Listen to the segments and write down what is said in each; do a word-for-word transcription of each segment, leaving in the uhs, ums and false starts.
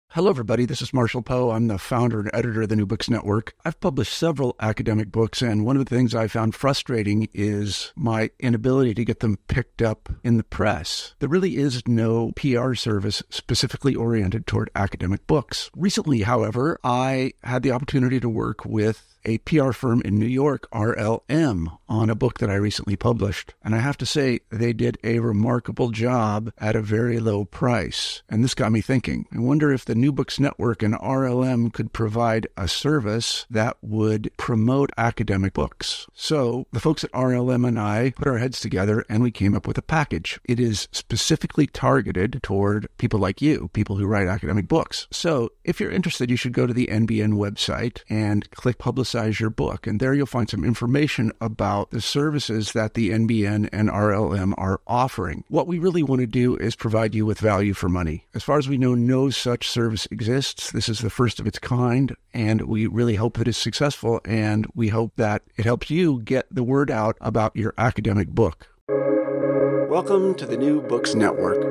Hello, everybody. This is Marshall Poe. I'm the founder and editor of the New Books Network. I've published several academic books, and one of the things I found frustrating is my inability to get them picked up in the press. There really is no P R service specifically oriented toward academic books. Recently, however, I had the opportunity to work with a P R firm in New York, R L M, on a book that I recently published. And I have to say, they did a remarkable job at a very low price. And this got me thinking. I wonder if the New Books Network and R L M could provide a service that would promote academic books. So the folks at R L M and I put our heads together and we came up with a package. It is specifically targeted toward people like you, people who write academic books. So if you're interested, you should go to the N B N website and click Publicize your book. And there you'll find some information about the services that the N B N and R L M are offering. What we really want to do is provide you with value for money. As far as we know, no such service exists. This is the first of its kind, and we really hope that it's successful, and we hope that it helps you get the word out about your academic book. Welcome to the New Books Network.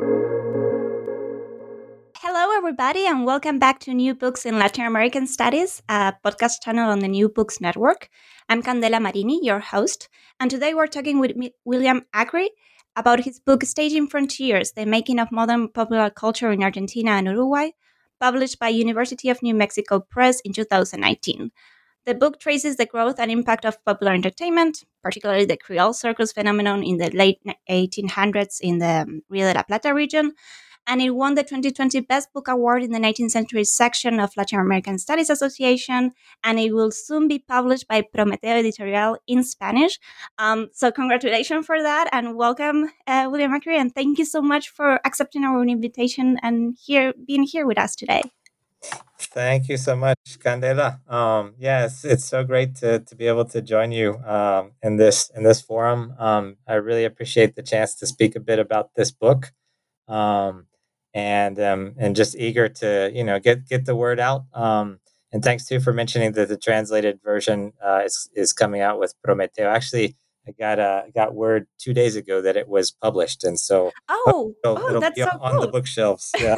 Hello, everybody, and welcome back to New Books in Latin American Studies, a podcast channel on the New Books Network. I'm Candela Marini, your host, and today we're talking with William Acri about his book Staging Frontiers, The Making of Modern Popular Culture in Argentina and Uruguay, published by University of New Mexico Press in two thousand nineteen. The book traces the growth and impact of popular entertainment, particularly the Creole circus phenomenon in the late eighteen hundreds in the Rio de la Plata region, and it won the twenty twenty Best Book Award in the nineteenth century section of Latin American Studies Association, and it will soon be published by Prometeo Editorial in Spanish. Um, so congratulations for that, and welcome, uh, William Acri, and thank you so much for accepting our invitation and here being here with us today. Thank you so much, Candela. Um, yes, it's so great to to be able to join you um, in this in this forum. Um, I really appreciate the chance to speak a bit about this book. Um, and um, and just eager to you know get get the word out. Um, and thanks too for mentioning that the translated version uh, is is coming out with Prometeo. Actually, I got uh, got word two days ago that it was published, and so oh, it'll, oh it'll that's be so on cool. the bookshelves. Yeah,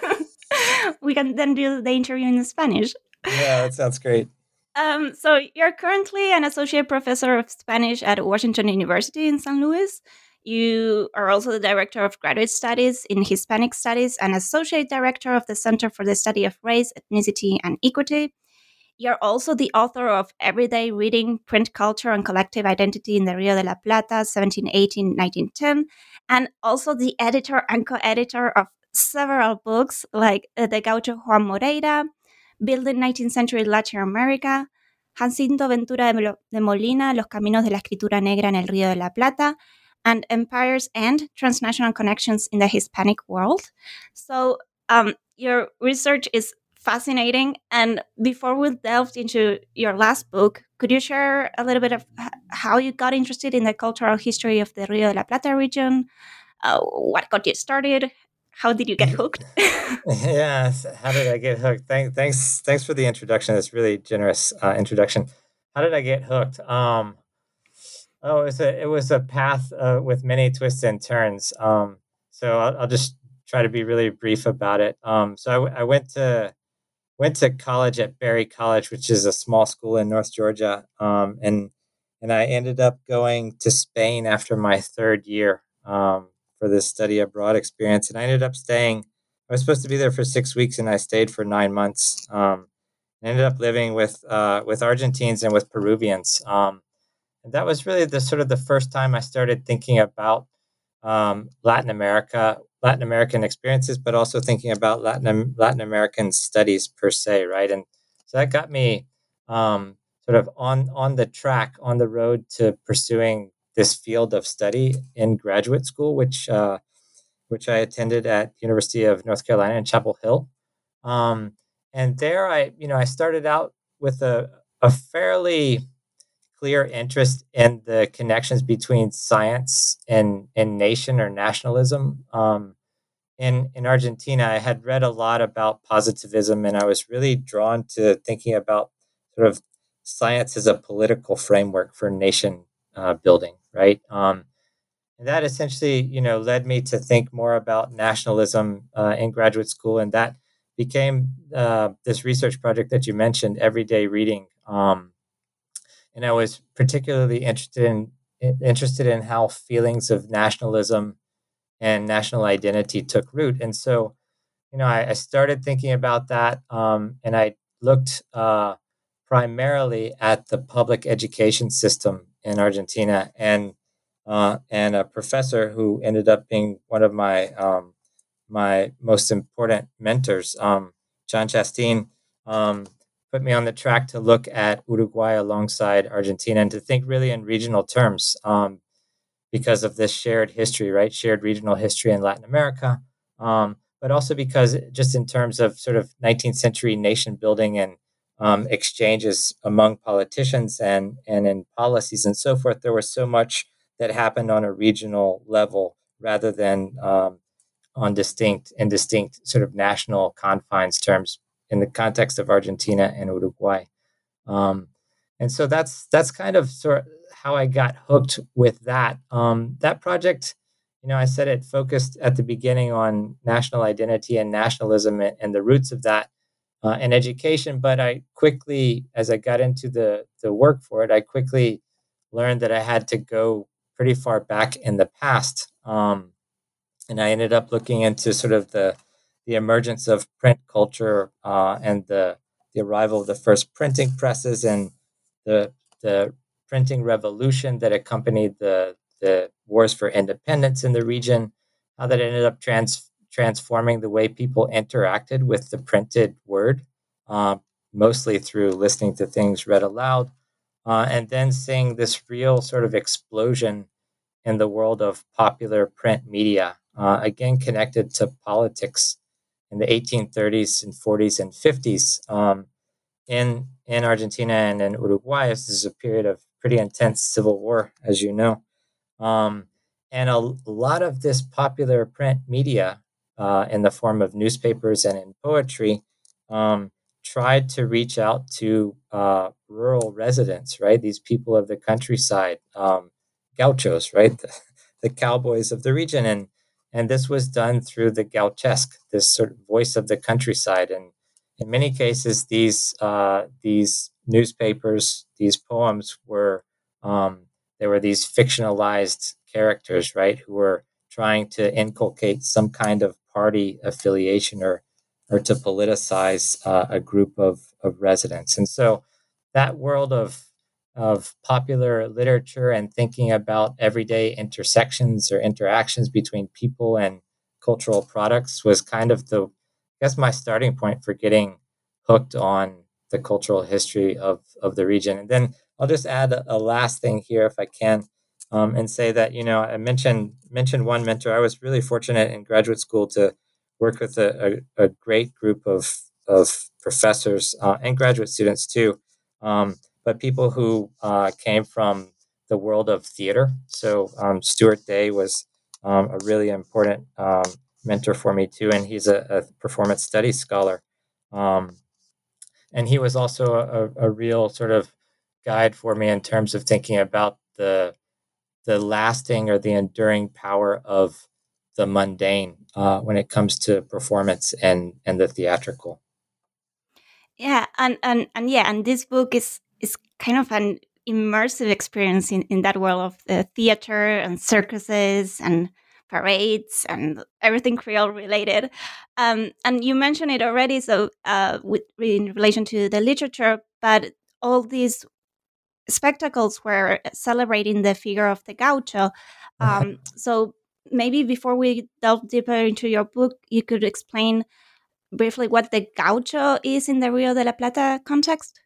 we can then do the interview in Spanish. Yeah, that sounds great. Um, so you're currently an associate professor of Spanish at Washington University in Saint Louis. You are also the director of graduate studies in Hispanic Studies and associate director of the Center for the Study of Race, Ethnicity, and Equity. You're also the author of Everyday Reading, Print Culture, and Collective Identity in the Rio de la Plata, seventeen eighteen to nineteen ten, and also the editor and co-editor of several books like uh, The Gaucho Juan Moreira, Building nineteenth Century Latin America, Jacinto Ventura de Molina, Los Caminos de la Escritura Negra en el Río de la Plata, and Empire's End, Transnational Connections in the Hispanic World. So um, your research is fascinating. And before we delved into your last book, could you share a little bit of how you got interested in the cultural history of the Rio de la Plata region? Uh, what got you started? How did you get hooked? Yes. How did I get hooked? Thank, thanks. Thanks for the introduction. It's really generous uh, introduction. How did I get hooked? Um, Oh, it was a it was a path uh, with many twists and turns. Um, so I'll, I'll just try to be really brief about it. Um, so I, w- I went to went to college at Berry College, which is a small school in North Georgia, um, and and I ended up going to Spain after my third year um, for this study abroad experience, and I ended up staying. I was supposed to be there for six weeks, and I stayed for nine months. Um, I ended up living with uh, with Argentines and with Peruvians. Um, And that was really the sort of the first time I started thinking about um, Latin America, Latin American experiences, but also thinking about Latin Latin American studies per se, right? And so that got me um, sort of on on the track, on the road to pursuing this field of study in graduate school, which uh, which I attended at University of North Carolina in Chapel Hill. Um, and there, I you know I started out with a a fairly clear interest in the connections between science and, and nation or nationalism. Um, in, in Argentina, I had read a lot about positivism, and I was really drawn to thinking about sort of science as a political framework for nation uh, building, right? Um, and that essentially, you know, led me to think more about nationalism uh, in graduate school, and that became uh, this research project that you mentioned, everyday reading. Um, and I was particularly interested in interested in how feelings of nationalism and national identity took root. And so, you know, I, I started thinking about that, um, and I looked uh, primarily at the public education system in Argentina, and uh, and a professor who ended up being one of my um, my most important mentors, um, John Chastain, um, put me on the track to look at Uruguay alongside Argentina and to think really in regional terms, um, because of this shared history, right? Shared regional history in Latin America, um, but also because just in terms of sort of nineteenth century nation building and um, exchanges among politicians and and in policies and so forth, there was so much that happened on a regional level rather than um, on distinct and distinct sort of national confines terms in the context of Argentina and Uruguay. Um, and so that's that's kind of sort of how I got hooked with that. Um, that project, you know, I said it focused at the beginning on national identity and nationalism and, and the roots of that uh, in education. But I quickly, as I got into the the work for it, I quickly learned that I had to go pretty far back in the past. Um, and I ended up looking into sort of the the emergence of print culture uh, and the the arrival of the first printing presses and the the printing revolution that accompanied the the wars for independence in the region. How that ended up trans transforming the way people interacted with the printed word, uh, mostly through listening to things read aloud, uh, and then seeing this real sort of explosion in the world of popular print media, uh, again connected to politics in the eighteen thirties and forties and fifties. Um, in in Argentina and in Uruguay, this is a period of pretty intense civil war, as you know. Um, and a, a lot of this popular print media, uh, in the form of newspapers and in poetry, um, tried to reach out to uh, rural residents, right? These people of the countryside, um, gauchos, right? The, the cowboys of the region. And, and this was done through the gauchesque, this sort of voice of the countryside. And in many cases, these, uh, these newspapers, these poems were um, there were these fictionalized characters, right, who were trying to inculcate some kind of party affiliation or or to politicize uh, a group of, of residents. And so that world of of popular literature and thinking about everyday intersections or interactions between people and cultural products was kind of the, I guess, my starting point for getting hooked on the cultural history of, of the region. And then I'll just add a, a last thing here, if I can, um, and say that, you know, I mentioned mentioned one mentor. I was really fortunate in graduate school to work with a, a, a great group of of professors uh, and graduate students too, um, but people who uh, came from the world of theater. So um, Stuart Day was um, a really important um, mentor for me too, and he's a, a performance studies scholar. Um, and he was also a, a real sort of guide for me in terms of thinking about the the lasting or the enduring power of the mundane uh, when it comes to performance and and the theatrical. Yeah, and and and yeah, and this book is is kind of an immersive experience in, in that world of the theater and circuses and parades and everything Creole related. Um, and you mentioned it already, so uh, with in relation to the literature, but all these spectacles were celebrating the figure of the gaucho. Um, so maybe before we delve deeper into your book, you could explain briefly what the gaucho is in the Rio de la Plata context?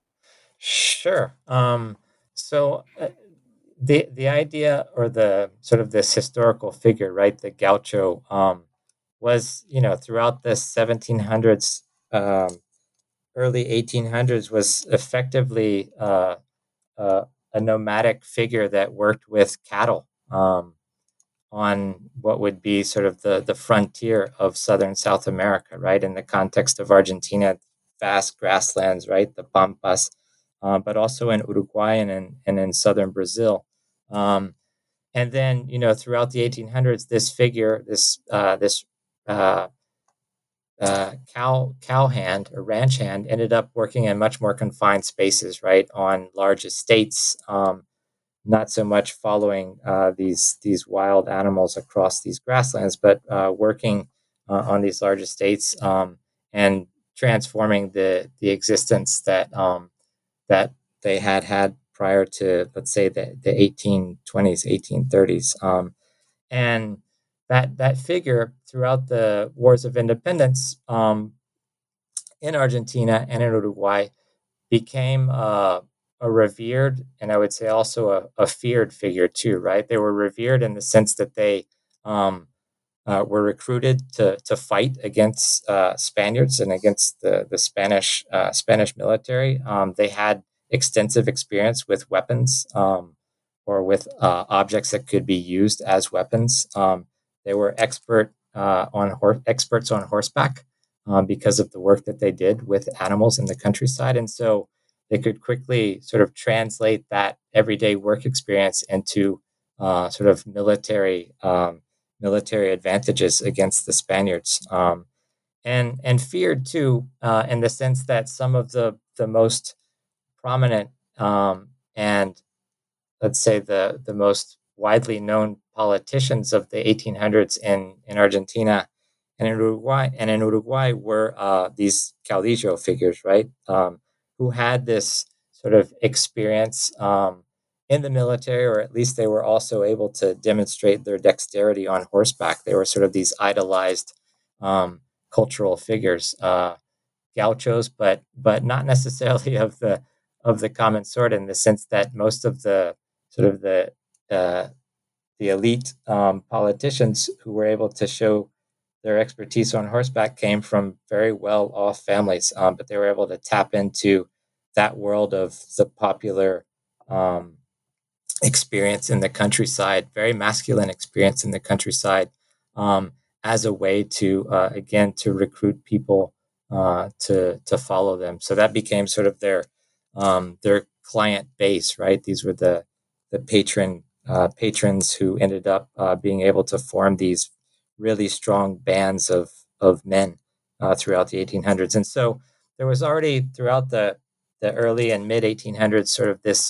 Sure. Um, so uh, the the idea or the sort of this historical figure, right, the gaucho, um, was, you know, throughout the seventeen hundreds, um, early eighteen hundreds, was effectively uh, uh, a nomadic figure that worked with cattle. Um, on what would be sort of the, the frontier of southern South America, right? In the context of Argentina, vast grasslands, right? The Pampas, uh, but also in Uruguay and in, and in southern Brazil. Um, and then, you know, throughout the eighteen hundreds, this figure, this, uh, this uh, uh, cow cow hand or ranch hand ended up working in much more confined spaces, right, on large estates, um, not so much following uh, these these wild animals across these grasslands, but uh, working uh, on these large estates, um, and transforming the the existence that um, that they had had prior to, let's say, the, the eighteen twenties, eighteen thirties. Um, and that that figure throughout the wars of independence, um, in Argentina and in Uruguay, became uh, a revered, and I would say also a, a feared figure too, right? They were revered in the sense that they um, uh, were recruited to to fight against uh, Spaniards and against the the Spanish uh, Spanish military. Um, they had extensive experience with weapons, um, or with uh, objects that could be used as weapons. Um, they were expert uh, on hor- experts on horseback, um, because of the work that they did with animals in the countryside, and so they could quickly sort of translate that everyday work experience into uh, sort of military. Um, military advantages against the Spaniards, um, and and feared too, uh, in the sense that some of the the most prominent, um, and let's say the the most widely known politicians of the eighteen hundreds in in Argentina and in Uruguay and in Uruguay were uh, these caudillo figures, right? Um, who had this sort of experience um, in the military, or at least they were also able to demonstrate their dexterity on horseback. They were sort of these idolized um, cultural figures, uh, gauchos, but but not necessarily of the of the common sort, in the sense that most of the sort of the uh, the elite um, politicians who were able to show their expertise on horseback came from very well off families, um, but they were able to tap into that world of the popular um, experience in the countryside, very masculine experience in the countryside, um, as a way to, uh, again, to recruit people uh, to to follow them. So that became sort of their um, their client base, right? These were the the patron uh, patrons who ended up uh, being able to form these really strong bands of of men uh, throughout the eighteen hundreds. And so there was already throughout the the early and mid eighteen hundreds sort of this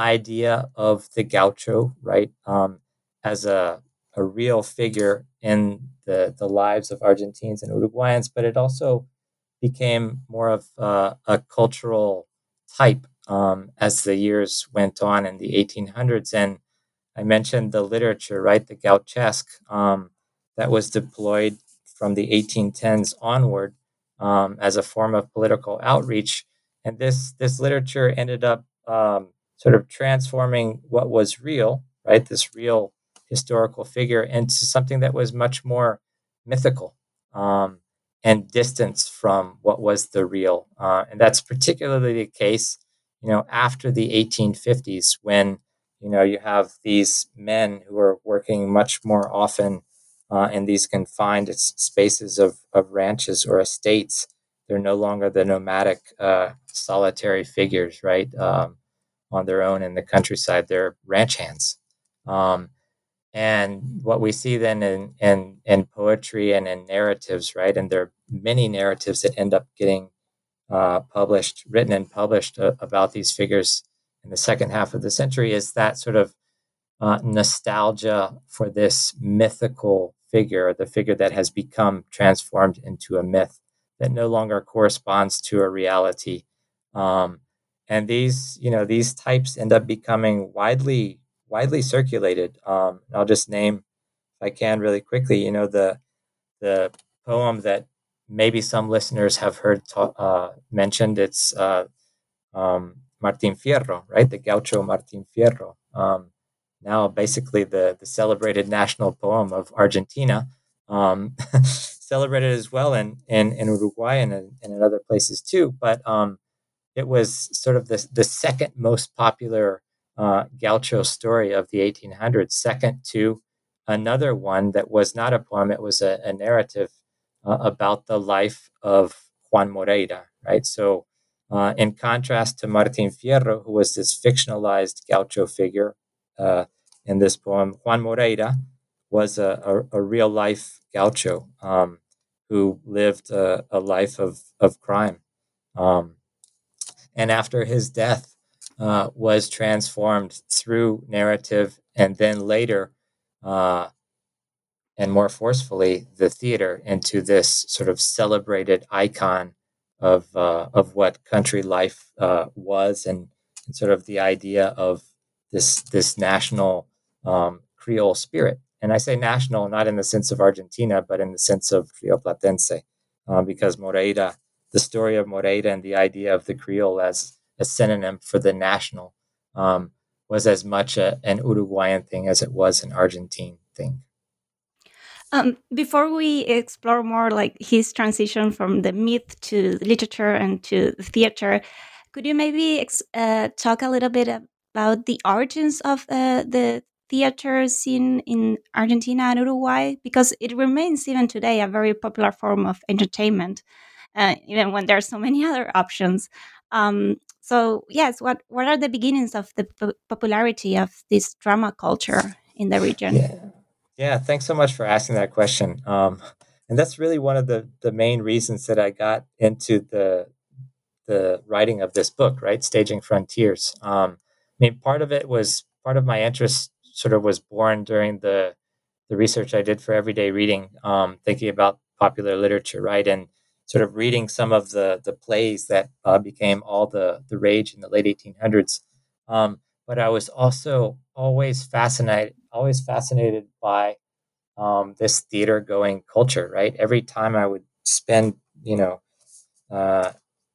idea of the gaucho, right, um, as a a real figure in the the lives of Argentines and Uruguayans, but it also became more of uh, a cultural type um, as the years went on in the eighteen hundreds. And I mentioned the literature, right, the gauchesque, um, that was deployed from the eighteen tens onward, um, as a form of political outreach. And this this literature ended up um, sort of transforming what was real, right, this real historical figure, into something that was much more mythical, um, and distance from what was the real. Uh, and that's particularly the case, you know, after the eighteen fifties, when you know you have these men who are working much more often uh, in these confined spaces of, of ranches or estates. They're no longer the nomadic, uh, solitary figures, right, um, on their own in the countryside. They're ranch hands. Um, and what we see then in, in, in poetry and in narratives, right, and there are many narratives that end up getting uh, published, written and published uh, about these figures in the second half of the century, is that sort of uh, nostalgia for this mythical figure, the figure that has become transformed into a myth that no longer corresponds to a reality. Um, and these, you know, these types end up becoming widely, widely circulated. Um, I'll just name, if I can, really quickly, you know, the the poem that maybe some listeners have heard ta- uh, mentioned. It's uh, um, Martin Fierro, right? The Gaucho Martin Fierro. Um, now, basically, the the celebrated national poem of Argentina, um, celebrated as well in in, in Uruguay and in, and in other places too. But um, it was sort of the the second most popular uh, Gaucho story of the eighteen hundreds, second to another one that was not a poem; it was a, a narrative uh, about the life of Juan Moreira, right? So, uh, in contrast to Martin Fierro, who was this fictionalized Gaucho figure uh, in this poem, Juan Moreira was a, a, a real life Gaucho, um, who lived a, a life of, of crime. Um, and after his death, uh, was transformed through narrative, and then later, uh, and more forcefully, the theater into this sort of celebrated icon of uh, of what country life uh, was, and, and sort of the idea of this this national um, Creole spirit. And I say national not in the sense of Argentina, but in the sense of Rioplatense, uh, because Moreira, the story of Moreira and the idea of the Creole as a synonym for the national, um, was as much a, an Uruguayan thing as it was an Argentine thing. Um, before we explore more like his transition from the myth to literature and to theater, could you maybe ex- uh, talk a little bit about the origins of uh, the theater scene in Argentina and Uruguay? Because it remains even today a very popular form of entertainment, uh, even when there are so many other options. Um, so, yes, what, what are the beginnings of the po- popularity of this drama culture in the region? Yeah. Yeah, thanks so much for asking that question. Um, and that's really one of the the main reasons that I got into the the writing of this book, right? Staging Frontiers. Um, I mean, part of it was part of my interest sort of was born during the the research I did for everyday reading, um, thinking about popular literature, right? And sort of reading some of the the plays that uh, became all the the rage in the late eighteen hundreds. Um, but I was also always fascinated, always fascinated by um, this theater going culture, right? Every time I would spend, you know, uh,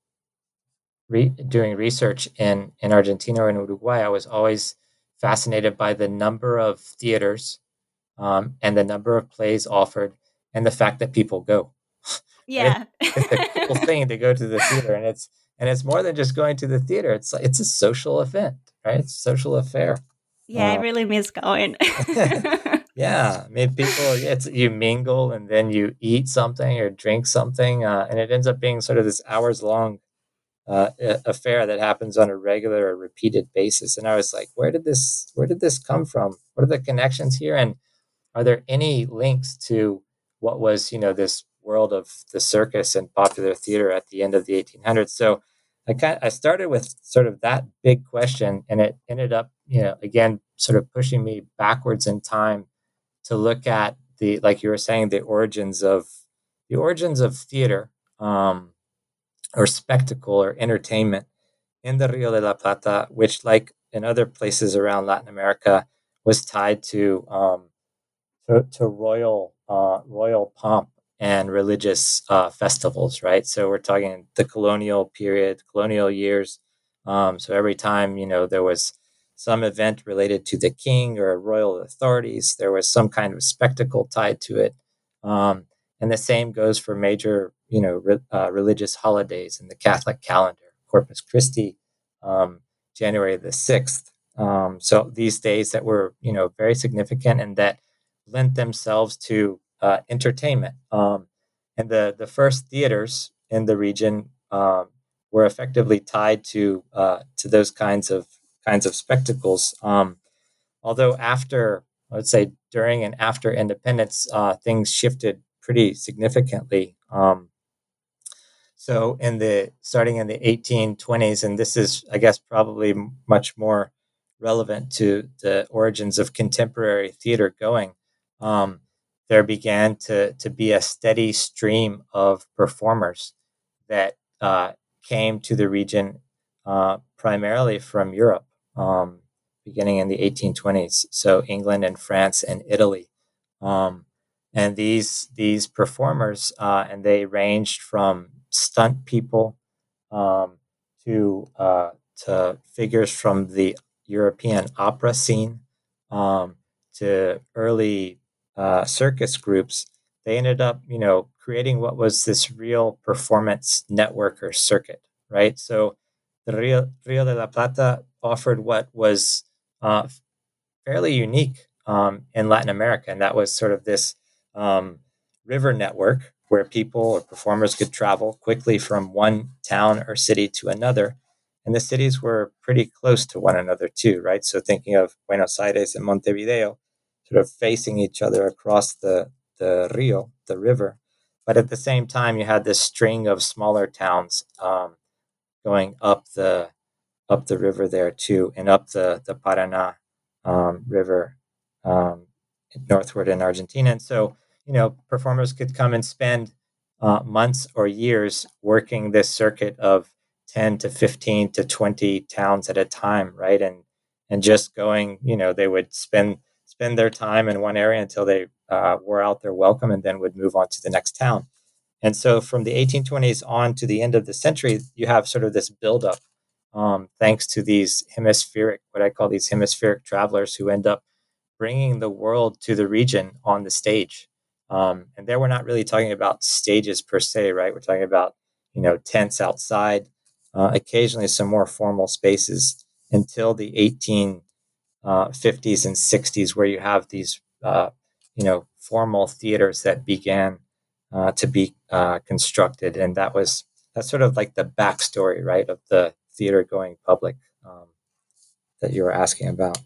re- doing research in, in Argentina or in Uruguay, I was always fascinated by the number of theaters um, and the number of plays offered and the fact that people go. Right? Yeah. It's, it's a cool thing to go to the theater, and it's and it's more than just going to the theater. It's it's a social event, right? It's a social affair. Yeah, I Uh, really miss going. Yeah, I mean, people, it's you mingle and then you eat something or drink something, uh, and it ends up being sort of this hours long uh, a- affair that happens on a regular or repeated basis. And I was like, where did this, where did this come from? What are the connections here? And are there any links to what was, you know, this world of the circus and popular theater at the end of the eighteen hundreds? So I kind I started with sort of that big question, and it ended up, you know, again, sort of pushing me backwards in time to look at the, like you were saying, the origins of the origins of theater, um, or spectacle or entertainment in the Rio de la Plata, which, like in other places around Latin America, was tied to um, to, to royal uh, royal pomp and religious uh, festivals, right? So we're talking the colonial period, colonial years. Um, so every time, you know, there was some event related to the king or royal authorities, there was some kind of spectacle tied to it. Um, and the same goes for major, you know, re- uh, religious holidays in the Catholic calendar, Corpus Christi, um, January the sixth. Um, so these days that were, you know, very significant and that lent themselves to uh, entertainment. Um, and the, the first theaters in the region um, were effectively tied to uh, to those kinds of kinds of spectacles. Um, although after, I would say, during and after independence, uh, things shifted pretty significantly. Um, so in the starting in the eighteen twenties, and this is, I guess, probably much more relevant to the origins of contemporary theater going. Um, there began to to be a steady stream of performers that uh, came to the region uh, primarily from Europe, um, beginning in the eighteen twenties. So England and France and Italy. Um, and these these performers, uh, and they ranged from stunt people um, to uh, to figures from the European opera scene, um, to early uh, circus groups. They ended up, you know, creating what was this real performance network or circuit, right? So the Rio, Rio de la Plata offered what was uh, fairly unique um, in Latin America, and that was sort of this um, river network where people or performers could travel quickly from one town or city to another. And the cities were pretty close to one another too, right? So thinking of Buenos Aires and Montevideo, sort of facing each other across the the Rio, the river. but at the same time, you had this string of smaller towns um, going up the up the river there too, and up the the Paraná um, River um, northward in Argentina. And so, you know, performers could come and spend uh, months or years working this circuit of ten to fifteen to twenty towns at a time, right? And and just going, you know, they would spend spend their time in one area until they uh, wore out their welcome, and then would move on to the next town. And so from the eighteen twenties on to the end of the century, you have sort of this buildup, um, thanks to these hemispheric, what I call these hemispheric travelers, who end up bringing the world to the region on the stage. Um, and there we're not really talking about stages per se, right? We're talking about, you know, tents outside, uh, occasionally some more formal spaces, until the eighteen fifties and sixties, where you have these, uh, you know, formal theaters that began uh, to be uh, constructed. And that was, that's sort of like the backstory, right, of the theater going public um, that you were asking about.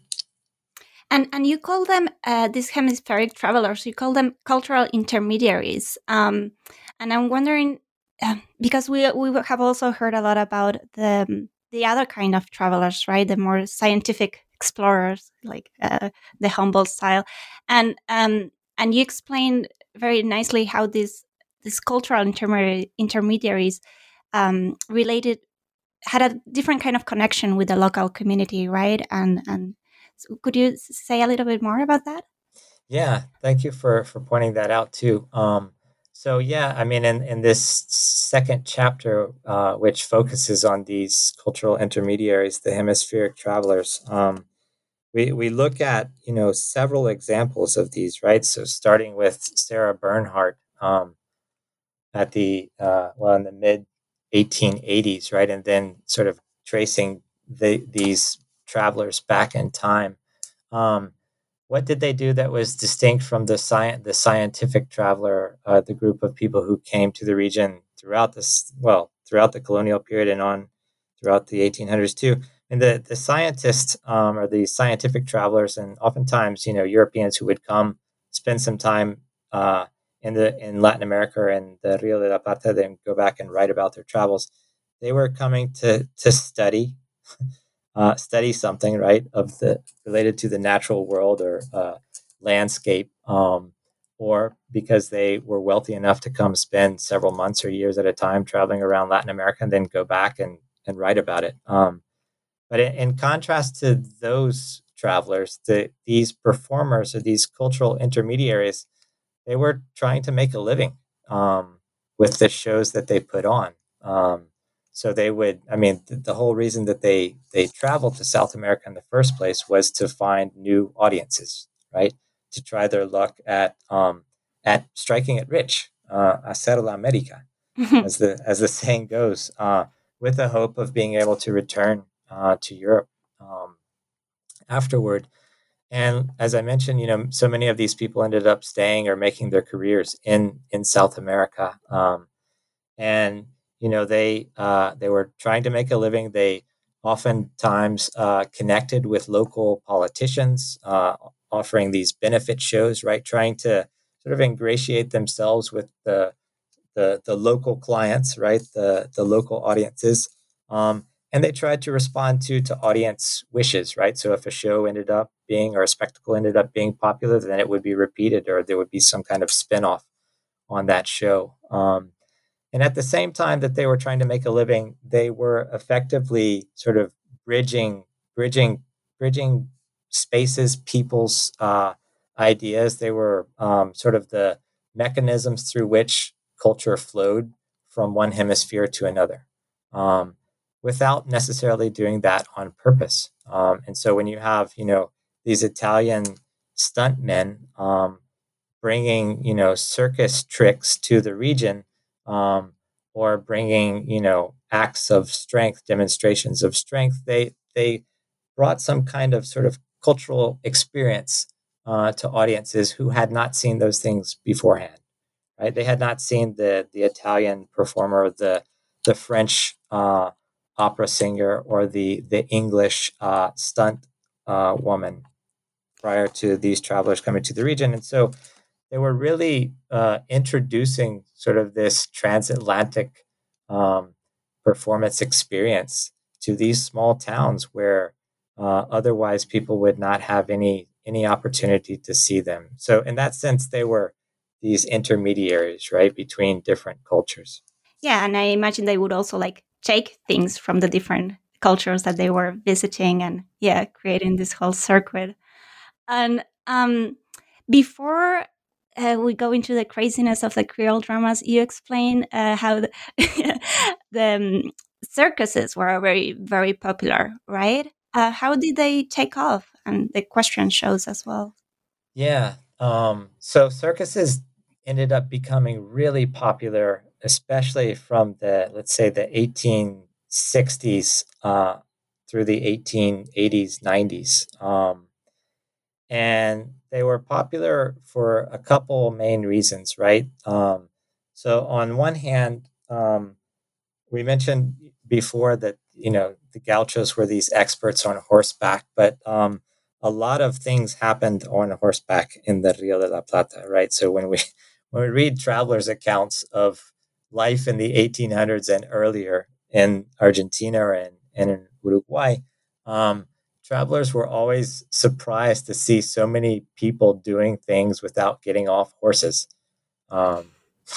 And and you call them uh, these hemispheric travelers. You call them cultural intermediaries. Um, and I'm wondering uh, because we we have also heard a lot about the the other kind of travelers, right? The more scientific explorers, like uh, the Humboldt style, and um and you explained very nicely how these these cultural intermediary, intermediaries um, related had a different kind of connection with the local community, right? And and so could you say a little bit more about that? Yeah, thank you for for pointing that out too. Um, so yeah, I mean, in in this second chapter, uh, which focuses on these cultural intermediaries, the hemispheric travelers, um, we we look at, you know, several examples of these, right? So starting with Sarah Bernhardt um, at the uh, well in the mid eighteen eighties, right, and then sort of tracing the these travelers back in time. Um, what did they do that was distinct from the science, the scientific traveler, uh, the group of people who came to the region throughout this, well, throughout the colonial period and on throughout the eighteen hundreds too? And the the scientists um, or the scientific travelers, and oftentimes, you know, Europeans who would come spend some time uh, in the in Latin America and the Rio de la Plata, then go back and write about their travels. They were coming to to study uh, study something, right, of the related to the natural world or uh, landscape, um, or because they were wealthy enough to come spend several months or years at a time traveling around Latin America and then go back and and write about it. Um, but in, in contrast to those travelers, the, these performers or these cultural intermediaries, they were trying to make a living um, with the shows that they put on. Um, so they would, I mean, the, the whole reason that they they traveled to South America in the first place was to find new audiences, right? To try their luck at um, at striking it rich, uh, hacer la América, as the as the saying goes, uh, with the hope of being able to return uh, to Europe um, afterward. And as I mentioned, you know, so many of these people ended up staying or making their careers in in South America, um, and you know they uh, they were trying to make a living. They oftentimes uh, connected with local politicians, uh, offering these benefit shows, right? Trying to sort of ingratiate themselves with the the the local clients, right? The the local audiences. Um, and they tried to respond to to audience wishes, right? So if a show ended up being or a spectacle ended up being popular, then it would be repeated, or there would be some kind of spin-off on that show. Um, and at the same time that they were trying to make a living, they were effectively sort of bridging, bridging, bridging spaces, people's uh, ideas. They were um, sort of the mechanisms through which culture flowed from one hemisphere to another, um, without necessarily doing that on purpose. Um, and so when you have, you know, these Italian stuntmen um, bringing, you know, circus tricks to the region, um, or bringing, you know, acts of strength, demonstrations of strength, they they brought some kind of sort of cultural experience uh, to audiences who had not seen those things beforehand. Right? They had not seen the the Italian performer, the the French uh, opera singer, or the the English uh, stunt uh, woman prior to these travelers coming to the region. And so they were really uh, introducing sort of this transatlantic um, performance experience to these small towns where uh, otherwise people would not have any any opportunity to see them. So in that sense, they were these intermediaries, right, between different cultures. Yeah, and I imagine they would also like take things from the different cultures that they were visiting, and yeah, creating this whole circuit. And um, before uh, we go into the craziness of the Creole dramas, you explain uh, how the, the um, circuses were very, very popular, right? Uh, how did they take off? And the question shows as well. Yeah. Um, so circuses ended up becoming really popular, especially from the, let's say, the eighteen sixties uh, through the eighteen eighties, nineties. Um, and they were popular for a couple main reasons, right? Um, so on one hand, um, we mentioned before that you know the gauchos were these experts on horseback, but um, a lot of things happened on horseback in the Rio de la Plata, right? So when we when we read travelers' accounts of life in the eighteen hundreds and earlier in Argentina and, and in Uruguay, um, travelers were always surprised to see so many people doing things without getting off horses. Um,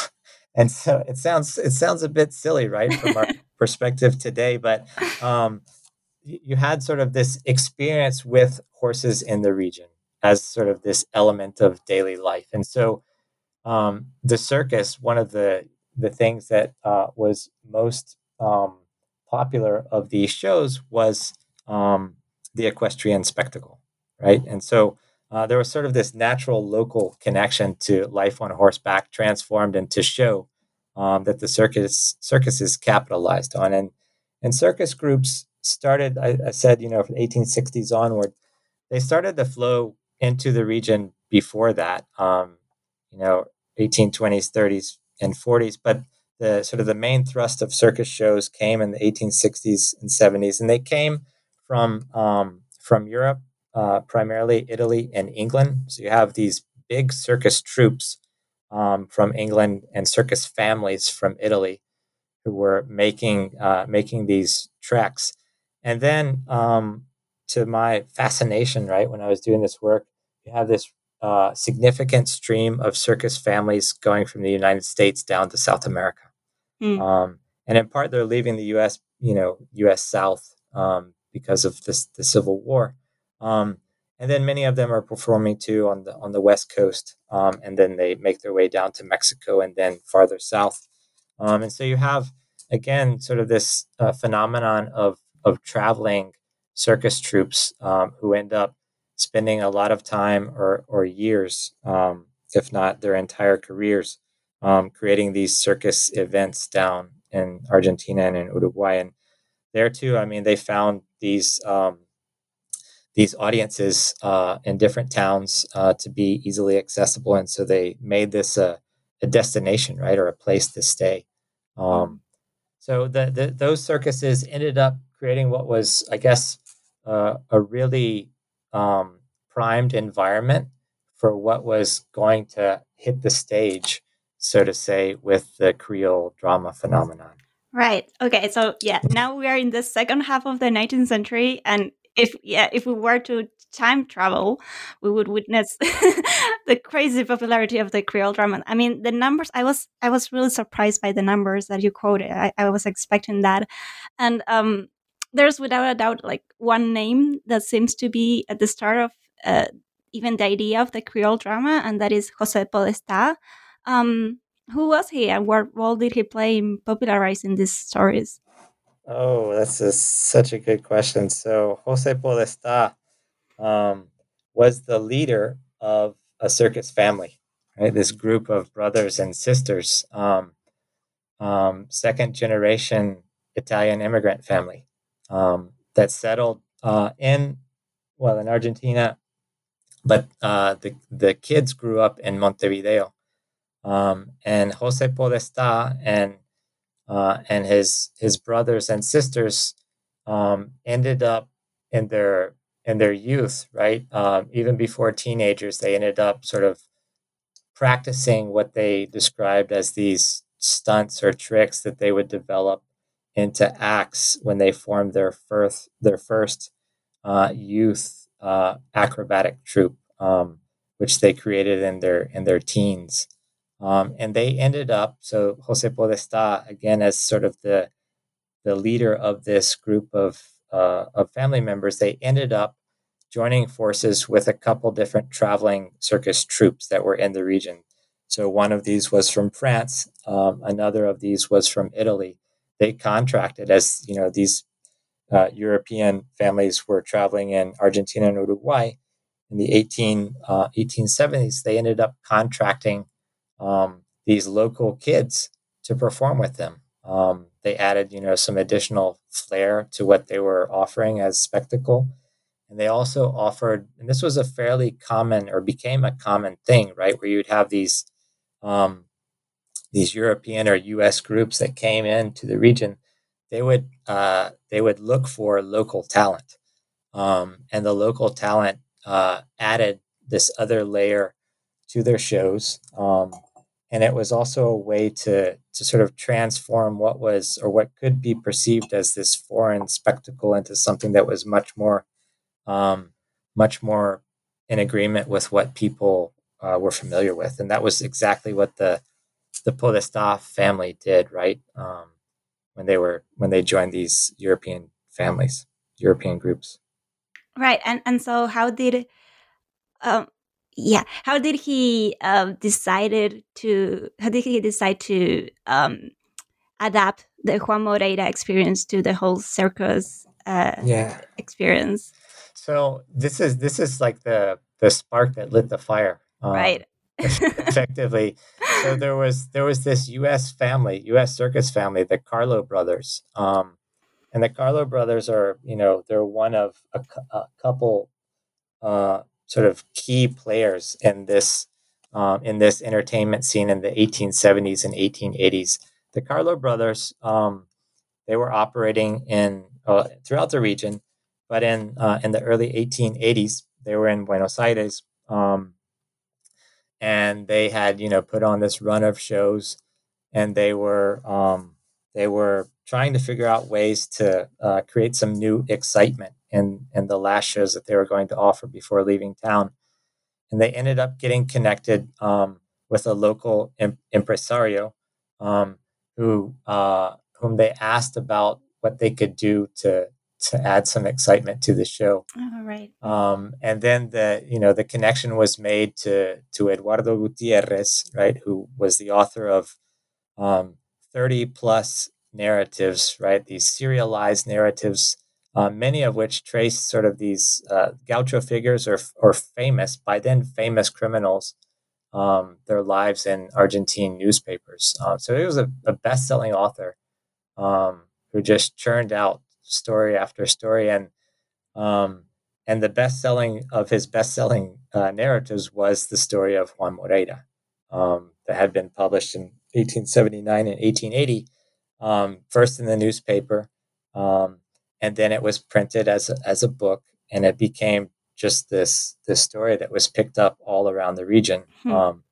and so it sounds it sounds a bit silly, right, from our perspective today, but um, you had sort of this experience with horses in the region as sort of this element of daily life. And so um, the circus, one of the the things that uh, was most um, popular of these shows was um, the equestrian spectacle, right? And so uh, there was sort of this natural local connection to life on horseback, transformed into show um, that the circus circuses capitalized on, and and circus groups started. I, I said, you know, from the eighteen sixties onward, they started to flow into the region before that. Um, you know, eighteen twenties, thirties, and forties. But the sort of the main thrust of circus shows came in the eighteen sixties and seventies, and they came from um, from Europe, uh, primarily Italy and England. So you have these big circus troops um, from England and circus families from Italy who were making uh, making these treks. And then, um, to my fascination, right, when I was doing this work, you have this uh, significant stream of circus families going from the United States down to South America. Mm. Um, and in part, they're leaving the U S, you know, U S South um, because of this the Civil War. Um, and then many of them are performing too on the on the West Coast, um, and then they make their way down to Mexico and then farther south. Um, and so you have again sort of this uh, phenomenon of of traveling circus troops um, who end up spending a lot of time or or years, um, if not their entire careers, um, creating these circus events down in Argentina and in Uruguay. And there too, I mean, they found these um, these audiences uh, in different towns uh, to be easily accessible, and so they made this a, a destination, right, or a place to stay. Um, so the, the those circuses ended up creating what was, I guess, uh, a really um, primed environment for what was going to hit the stage, so to say, with the Creole drama phenomenon. Right. Okay. So yeah, now we are in the second half of the nineteenth century, and if yeah, if we were to time travel, we would witness the crazy popularity of the Creole drama. I mean, the numbers. I was I was really surprised by the numbers that you quoted. I, I was expecting that, and um, there's without a doubt like one name that seems to be at the start of uh, even the idea of the Creole drama, and that is José Podestá. Um, who was he, and what role did he play in popularizing these stories? Oh, that's a, such a good question. So Jose Podestá um, was the leader of a circus family, right? This group of brothers and sisters, um, um, second generation Italian immigrant family um, that settled uh, in, well, in Argentina, but uh, the, the kids grew up in Montevideo. Um, and Jose Podestá and uh, and his his brothers and sisters um, ended up in their in their youth, right? Um, even before teenagers, they ended up sort of practicing what they described as these stunts or tricks that they would develop into acts when they formed their first their first uh, youth uh, acrobatic troupe, um, which they created in their in their teens, um, and they ended up. So Jose Podestá, again, as sort of the the leader of this group of uh, of family members, they ended up joining forces with a couple different traveling circus troupes that were in the region. So one of these was from France, um, another of these was from Italy. They contracted, as you know, these uh, European families were traveling in Argentina and Uruguay in the eighteen, uh, eighteen seventies. They ended up contracting um, these local kids to perform with them. Um, they added, you know, some additional flair to what they were offering as spectacle. And they also offered, and this was a fairly common or became a common thing, right? Where you'd have these um, these European or U S groups that came into the region. They would uh, they would look for local talent, um, and the local talent uh, added this other layer to their shows. Um, and it was also a way to to sort of transform what was or what could be perceived as this foreign spectacle into something that was much more um, much more in agreement with what people uh, were familiar with. And that was exactly what the the Podestá family did, right? Um, when they were when they joined these European families, European groups. Right. And and so how did um yeah, how did he um decided to how did he decide to um adapt the Juan Moreira experience to the whole circus uh Yeah. experience? So this is this is like the the spark that lit the fire. Um, Right. effectively. So there was there was this U S family, U S circus family, the Carlo brothers. Um, and the Carlo brothers are, you know, they're one of a, cou- a couple uh, sort of key players in this um, in this entertainment scene in the eighteen seventies and eighteen eighties. The Carlo brothers, um, they were operating in uh, throughout the region, but in uh, in the early eighteen eighties, they were in Buenos Aires. Um, and they had, you know, put on this run of shows, and they were um, they were trying to figure out ways to uh, create some new excitement in in the last shows that they were going to offer before leaving town. And they ended up getting connected um, with a local imp- impresario um, who uh, whom they asked about what they could do to to add some excitement to the show. All right. Um, and then the you know the connection was made to to Eduardo Gutierrez, right, who was the author of um, thirty plus narratives, right, these serialized narratives, uh, many of which trace sort of these uh, gaucho figures or or famous by then famous criminals, um, their lives in Argentine newspapers. Uh, so he was a, a best selling author um, who just churned out story after story, and um, and the best selling of his best selling uh, narratives was the story of Juan Moreira, um, that had been published in eighteen seventy-nine and eighteen eighty, um, first in the newspaper, um, and then it was printed as a, as a book, and it became just this this story that was picked up all around the region. Hmm. Um,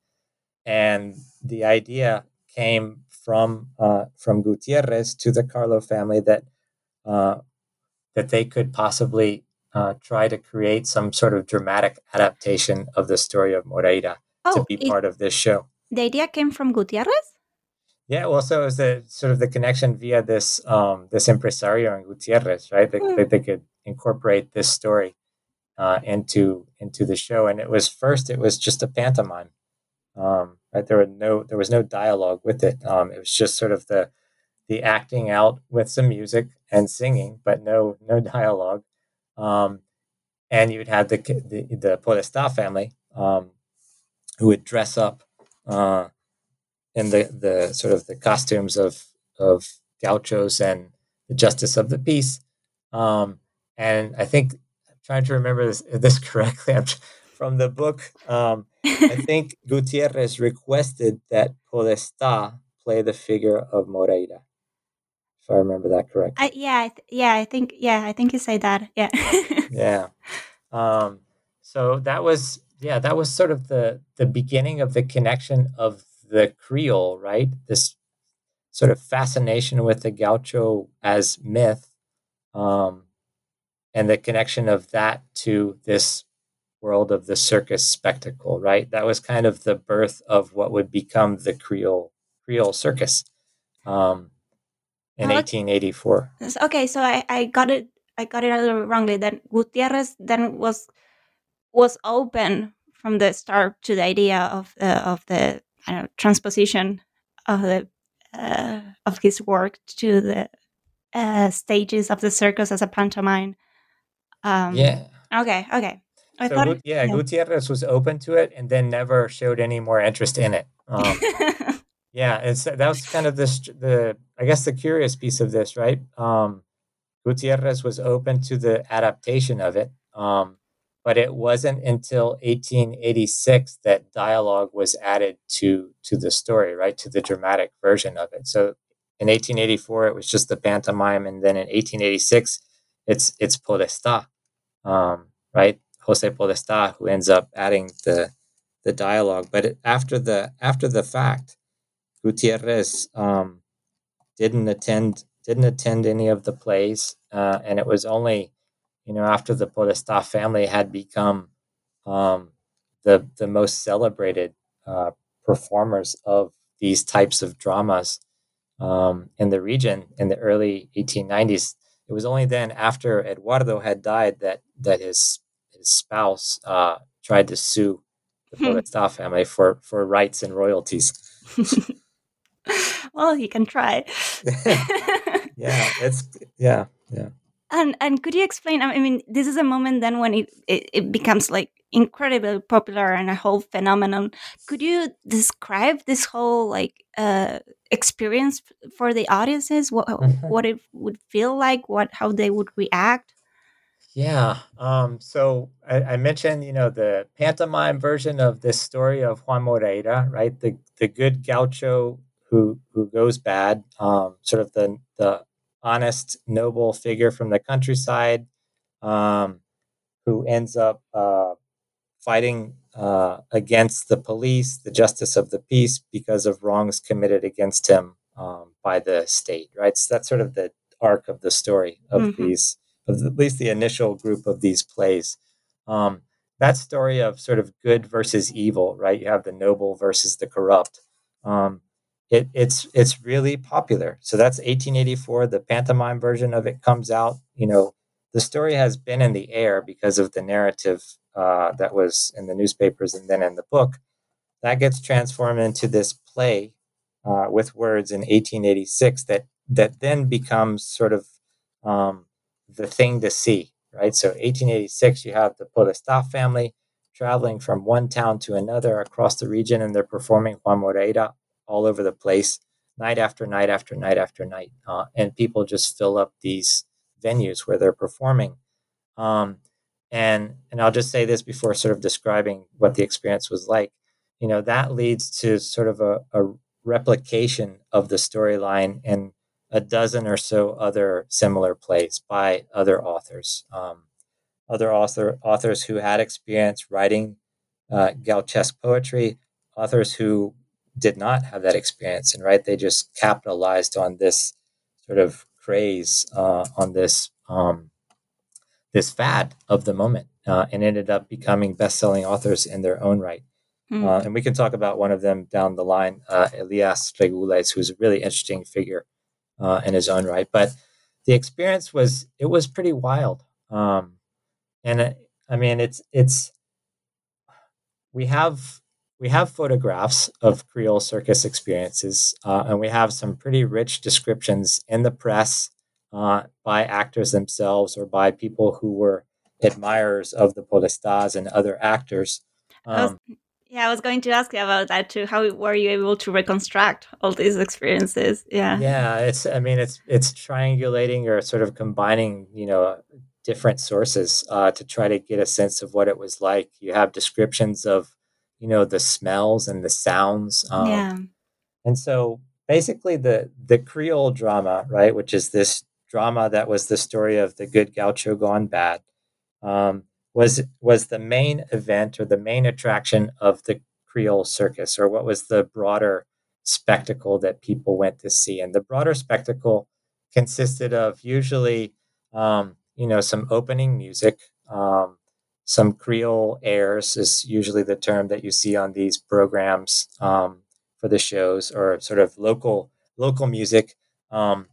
and the idea came from uh, from Gutierrez to the Carlo family that uh, that they could possibly uh, try to create some sort of dramatic adaptation of the story of Moreira Oh, to be it, part of this show. the idea came from Gutierrez? Yeah, well, so it was the sort of the connection via this um, this impresario and Gutierrez, right? That Hmm. they, they could incorporate this story uh, into into the show. And it was first, it was just a pantomime. Um, right, there were no there was no dialogue with it. Um, it was just sort of the the acting out with some music and singing, but no no dialogue. Um, and you'd have the the, the Podestá family, um, who would dress up uh, in the, the sort of the costumes of of gauchos and the justice of the peace. Um, and I think I'm trying to remember this this correctly. I'm, from the book, um, I think Gutierrez requested that Podestá play the figure of Moreira, if I remember that correctly. I, yeah, I th- yeah, I think yeah, I think you say that. Yeah. Yeah. Um, so that was yeah, that was sort of the the beginning of the connection of the Creole, right? This sort of fascination with the gaucho as myth, um, and the connection of that to this world of the circus spectacle, right? That was kind of the birth of what would become the Creole Creole circus um, in Oh, eighteen eighty-four. okay, so I, I got it I got it a little wrongly. Then Gutierrez then was was open from the start to the idea of the of the I don't know, transposition of the uh, of his work to the uh, stages of the circus as a pantomime. Um, Yeah. okay, okay. I So thought, Gut- yeah, yeah. Gutierrez was open to it and then never showed any more interest in it. Um, yeah, it's that was kind of this the I guess the curious piece of this, right? Um, Gutierrez was open to the adaptation of it, um, but it wasn't until eighteen eighty-six that dialogue was added to to the story, right, to the dramatic version of it. So in eighteen eighty-four, it was just the pantomime, and then in eighteen eighty-six, it's it's Podestá, um, right? Jose Podestá, who ends up adding the the dialogue. But it, after the after the fact, Gutierrez um, didn't attend didn't attend any of the plays, uh, and it was only you know after the Podestá family had become um, the the most celebrated uh, performers of these types of dramas um, in the region in the early eighteen nineties. It was only then, after Eduardo had died, that that his his spouse uh, tried to sue the Podestá family for for rights and royalties. Well, you can try. yeah, it's yeah, yeah. And and could you explain? I mean, this is a moment then when it, it, it becomes like incredibly popular and a whole phenomenon. Could you describe this whole like uh, experience for the audiences? What what it would feel like? What how they would react? Yeah. Um, so I, I mentioned, you know, the pantomime version of this story of Juan Moreira, right? The the good gaucho who who goes bad, um, sort of the the honest, noble figure from the countryside, um, who ends up uh, fighting uh, against the police, the justice of the peace, because of wrongs committed against him um, by the state, right? So that's sort of the arc of the story of Mm-hmm. these, of at least the initial group of these plays. Um, that story of sort of good versus evil, right? You have the noble versus the corrupt. Um, it, it's it's really popular. So that's eighteen eighty-four. The pantomime version of it comes out. You know, the story has been in the air because of the narrative uh, that was in the newspapers and then in the book. That gets transformed into this play uh, with words in eighteen eighty-six that that then becomes sort of um, the thing to see, right? So eighteen eighty-six, you have the Podestá family traveling from one town to another across the region, and they're performing Juan Moreira all over the place, night after night after night after night, uh, and people just fill up these venues where they're performing. Um, and and I'll just say this before sort of describing what the experience was like. You know, that leads to sort of a, a replication of the storyline in a dozen or so other similar plays by other authors, um, other author authors who had experience writing uh, Gauchesque poetry, authors who did not have that experience, and right, they just capitalized on this sort of craze, uh, on this. Um, this fad of the moment, uh, and ended up becoming best-selling authors in their own right. Mm. Uh, and we can talk about one of them down the line, uh, Elias Regules, who's a really interesting figure uh, in his own right. But the experience was it was pretty wild, um, and it, I mean it's it's we have we have photographs of Creole circus experiences, uh, and we have some pretty rich descriptions in the press uh, by actors themselves or by people who were admirers of the Podestás and other actors. I was, Um, yeah, I was going to ask you about that too. How were you able to reconstruct all these experiences? Yeah. yeah, it's I mean it's it's triangulating or sort of combining, you know, different sources uh, to try to get a sense of what it was like. You have descriptions of, you know, the smells and the sounds. Um, Yeah. And so basically the the Creole drama, right, which is this drama that was the story of the good gaucho gone bad, um, was was the main event or the main attraction of the Creole circus, or what was the broader spectacle that people went to see? And the broader spectacle consisted of usually, um, you know, some opening music, um, some Creole airs is usually the term that you see on these programs um, for the shows, or sort of local local music. Um,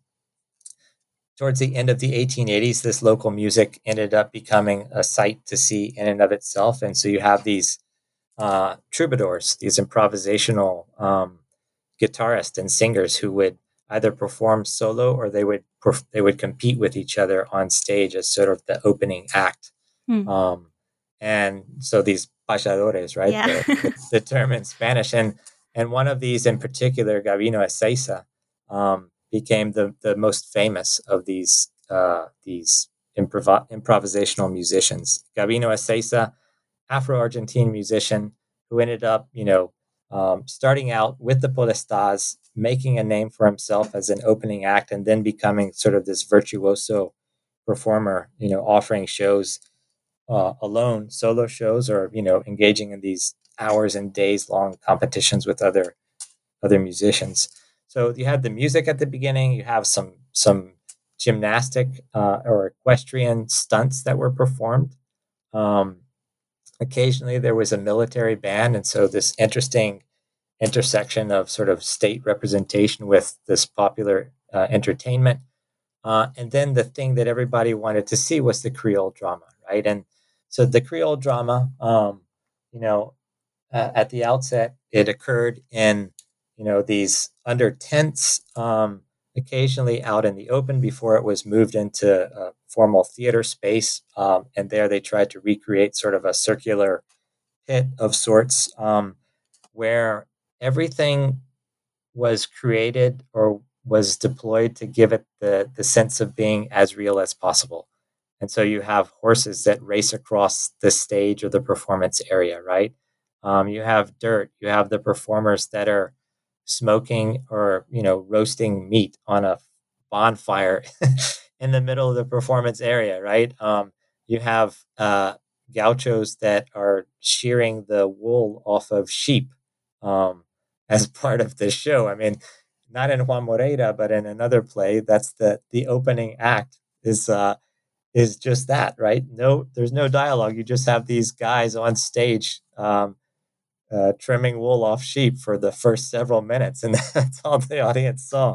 towards the end of the eighteen eighties, this local music ended up becoming a sight to see in and of itself. And so you have these uh, troubadours, these improvisational um, guitarists and singers who would either perform solo, or they would perf- they would compete with each other on stage as sort of the opening act. Hmm. Um, and so these payadores, right, Yeah. the, the, the term in Spanish, and and one of these in particular, Gabino Ezeiza, um, became the the most famous of these uh, these improv- improvisational musicians. Gabino Ezeiza, Afro-Argentine musician who ended up, you know, um, starting out with the Podestás, making a name for himself as an opening act, and then becoming sort of this virtuoso performer, you know, offering shows uh, alone, solo shows, or, you know, engaging in these hours and days long competitions with other other musicians. So you had the music at the beginning. You have some some gymnastic uh, or equestrian stunts that were performed. Um, occasionally, there was a military band, and so this interesting intersection of sort of state representation with this popular uh, entertainment. Uh, and then the thing that everybody wanted to see was the Creole drama, right? And so the Creole drama, um, you know, uh, at the outset, it occurred in, you know, these under tents, um, occasionally out in the open before it was moved into a formal theater space. Um, and there they tried to recreate sort of a circular pit of sorts, um, where everything was created or was deployed to give it the, the sense of being as real as possible. And so you have horses that race across the stage or the performance area, right? Um, you have dirt. You have the performers that are smoking or, you know, roasting meat on a bonfire in the middle of the performance area, right? Um, you have uh, gauchos that are shearing the wool off of sheep um, as part of the show. I mean, not in Juan Moreira, but in another play, that's the the opening act is uh, is just that, right? No, there's no dialogue. You just have these guys on stage um, uh, trimming wool off sheep for the first several minutes, and that's all the audience saw.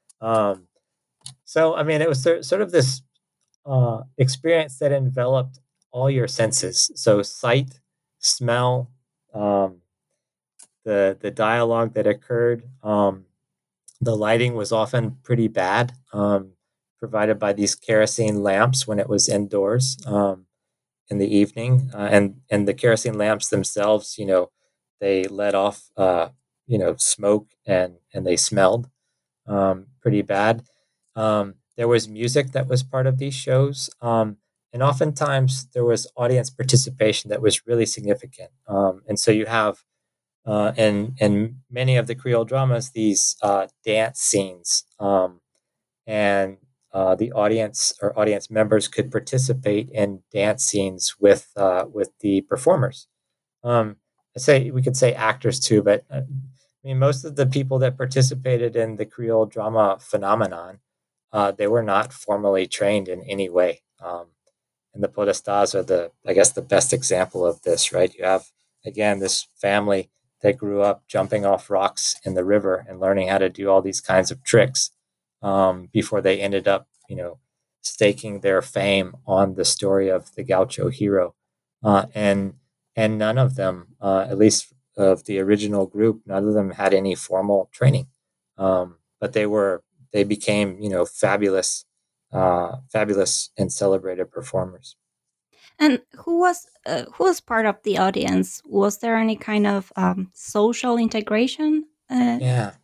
Um, so, I mean, it was sort of this uh, experience that enveloped all your senses. So, sight, smell, um, the the dialogue that occurred. Um, the lighting was often pretty bad, um, provided by these kerosene lamps when it was indoors um, in the evening, uh, and and the kerosene lamps themselves, you know, they let off, uh, you know, smoke and and they smelled um, pretty bad. Um, there was music that was part of these shows, um, and oftentimes there was audience participation that was really significant. Um, and so you have uh, in in many of the Creole dramas these uh, dance scenes, um, and uh, the audience or audience members could participate in dance scenes with uh, with the performers. Um, I say we could say actors too, but uh, I mean most of the people that participated in the Creole drama phenomenon, uh, they were not formally trained in any way. Um, and the Podestás are the, I guess, the best example of this, right? You have again this family that grew up jumping off rocks in the river and learning how to do all these kinds of tricks um, before they ended up, you know, staking their fame on the story of the Gaucho hero, uh, and and none of them, uh, at least of the original group, none of them had any formal training, um, but they were they became, you know, fabulous, uh, fabulous and celebrated performers. And who was uh, who was part of the audience? Was there any kind of um, social integration? Uh, Yeah.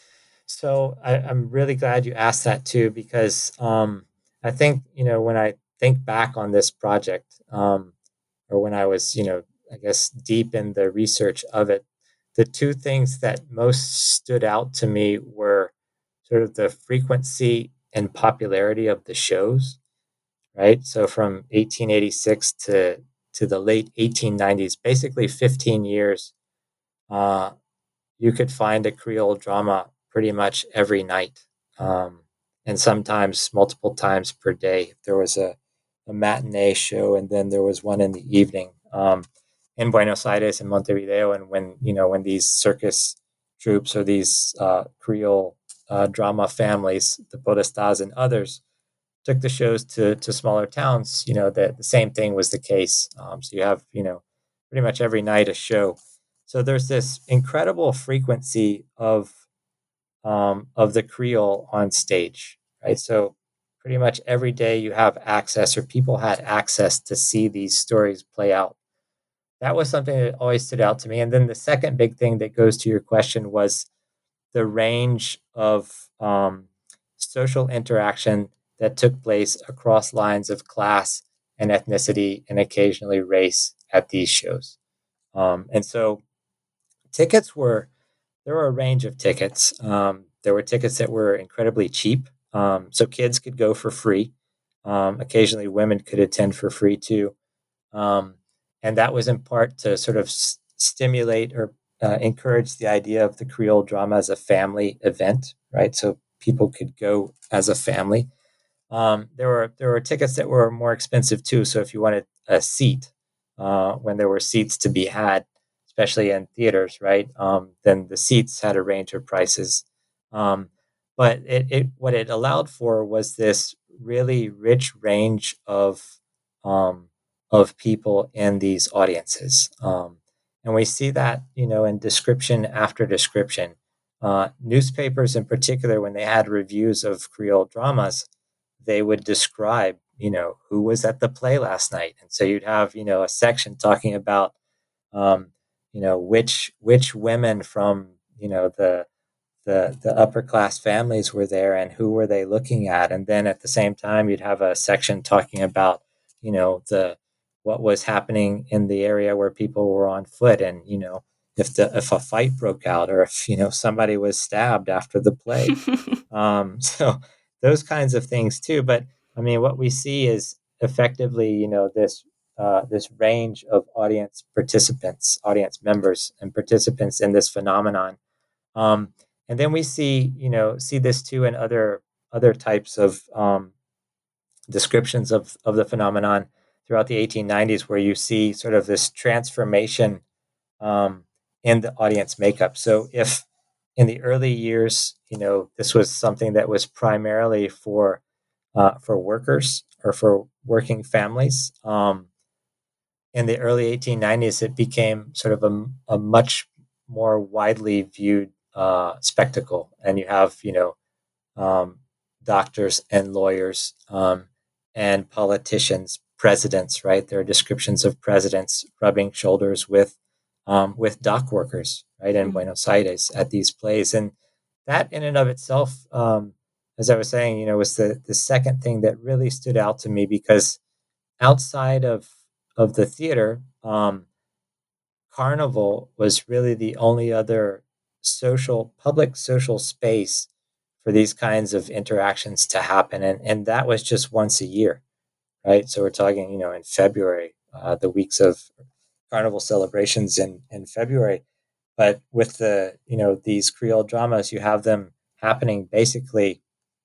So I, I'm really glad you asked that too, because um, I think, you know, when I think back on this project, um, or when I was, you know, I guess deep in the research of it, the two things that most stood out to me were sort of the frequency and popularity of the shows, right? So from eighteen eighty-six to to the late eighteen nineties, basically fifteen years, uh, you could find a Creole drama pretty much every night, um, and sometimes multiple times per day. There was a, a matinee show, and then there was one in the evening um, in Buenos Aires and Montevideo. And when you know when these circus troupes or these uh, Creole uh, drama families, the Podestás and others, took the shows to to smaller towns, you know, the, the same thing was the case. Um, so you have, you know, pretty much every night a show. So there's this incredible frequency of um, of the Creole on stage, right? So pretty much every day you have access, or people had access to see these stories play out. That was something that always stood out to me. And then the second big thing that goes to your question was the range of um, social interaction that took place across lines of class and ethnicity and occasionally race at these shows. Um, and so tickets were, there were a range of tickets. Um, there were tickets that were incredibly cheap. Um, so kids could go for free. Um, occasionally women could attend for free too. Um, and that was in part to sort of s- stimulate or uh, encourage the idea of the Creole drama as a family event, right? So people could go as a family. Um, there were there were tickets that were more expensive too. So if you wanted a seat, uh, when there were seats to be had, especially in theaters, right? Um, then the seats had a range of prices. Um, but it, it what it allowed for was this really rich range of um, of people in these audiences, um, and we see that, you know, in description after description. Uh, newspapers, in particular, when they had reviews of Creole dramas, they would describe, you know, who was at the play last night, and so you'd have, you know, a section talking about, um, you know, which which women from, you know, the the the upper class families were there and who were they looking at, and then at the same time you'd have a section talking about, you know, the what was happening in the area where people were on foot, and you know, if the if a fight broke out, or if, you know, somebody was stabbed after the play. Um, so those kinds of things too. But I mean, what we see is effectively, you know, this uh, this range of audience participants, audience members, and participants in this phenomenon. Um, and then we see, you know, see this too in other other types of um, descriptions of of the phenomenon throughout the eighteen nineties, where you see sort of this transformation um, in the audience makeup. So if in the early years, you know, this was something that was primarily for uh, for workers or for working families. Um, in the early eighteen nineties, it became sort of a, a much more widely viewed uh, spectacle, and you have, you know, um, doctors and lawyers um, and politicians, presidents. Right, there are descriptions of presidents rubbing shoulders with um, with dock workers, right, in mm-hmm. Buenos Aires at these plays, and that in and of itself, um, as I was saying, you know, was the the second thing that really stood out to me, because outside of of the theater, um, Carnival was really the only other social, public social space for these kinds of interactions to happen, and and that was just once a year, right? So we're talking, you know, in February, uh, the weeks of Carnival celebrations in in February. But with the, you know, these Creole dramas, you have them happening basically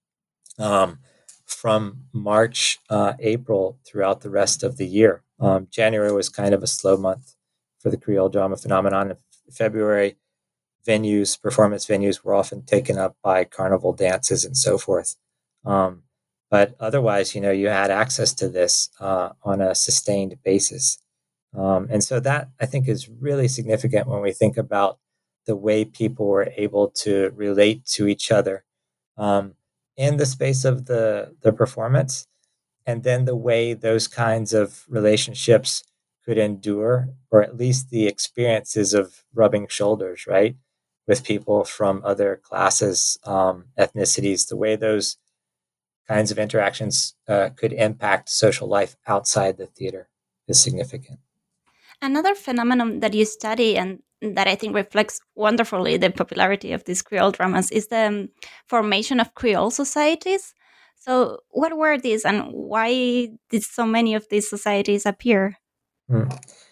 um, from March, uh, April throughout the rest of the year. Um, January was kind of a slow month for the Creole drama phenomenon. February, venues, performance venues were often taken up by carnival dances and so forth. Um, but otherwise, you know, you had access to this uh, on a sustained basis. Um, and so that, I think, is really significant when we think about the way people were able to relate to each other um, in the space of the, the performance, and then the way those kinds of relationships could endure, or at least the experiences of rubbing shoulders, right, with people from other classes, um, ethnicities, the way those kinds of interactions uh, could impact social life outside the theater is significant. Another phenomenon that you study and that I think reflects wonderfully the popularity of these Creole dramas is the um, formation of Creole societies. So what were these, and why did so many of these societies appear? Hmm.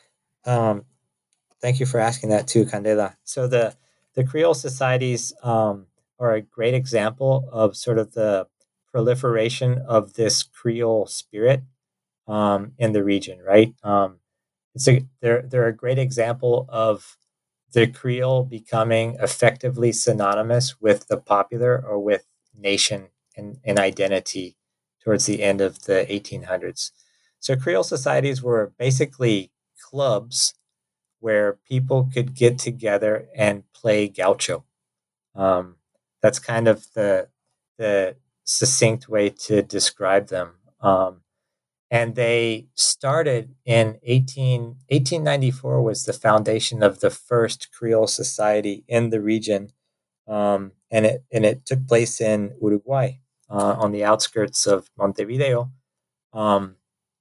Um, thank you for asking that too, Candela. So the the Creole societies um, are a great example of sort of the proliferation of this Creole spirit um, in the region, right? Um, it's a they're they're a great example of the Creole becoming effectively synonymous with the popular or with nation and, and identity towards the end of the eighteen hundreds. So Creole societies were basically clubs where people could get together and play gaucho. Um, that's kind of the the succinct way to describe them. Um, and they started in eighteen, eighteen ninety-four was the foundation of the first Creole society in the region, um, and it and it took place in Uruguay uh, on the outskirts of Montevideo, um,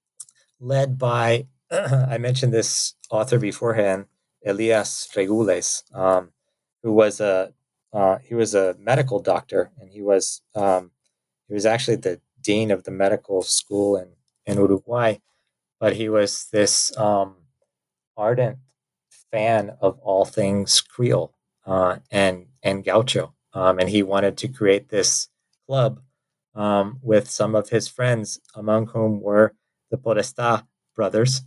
led by I mentioned this author beforehand, Elias Regules, um, who was a uh, he was a medical doctor, and he was um, he was actually the dean of the medical school in in Uruguay, but he was this um, ardent fan of all things Creole uh, and and Gaucho, um, and he wanted to create this club um, with some of his friends, among whom were the Podestá brothers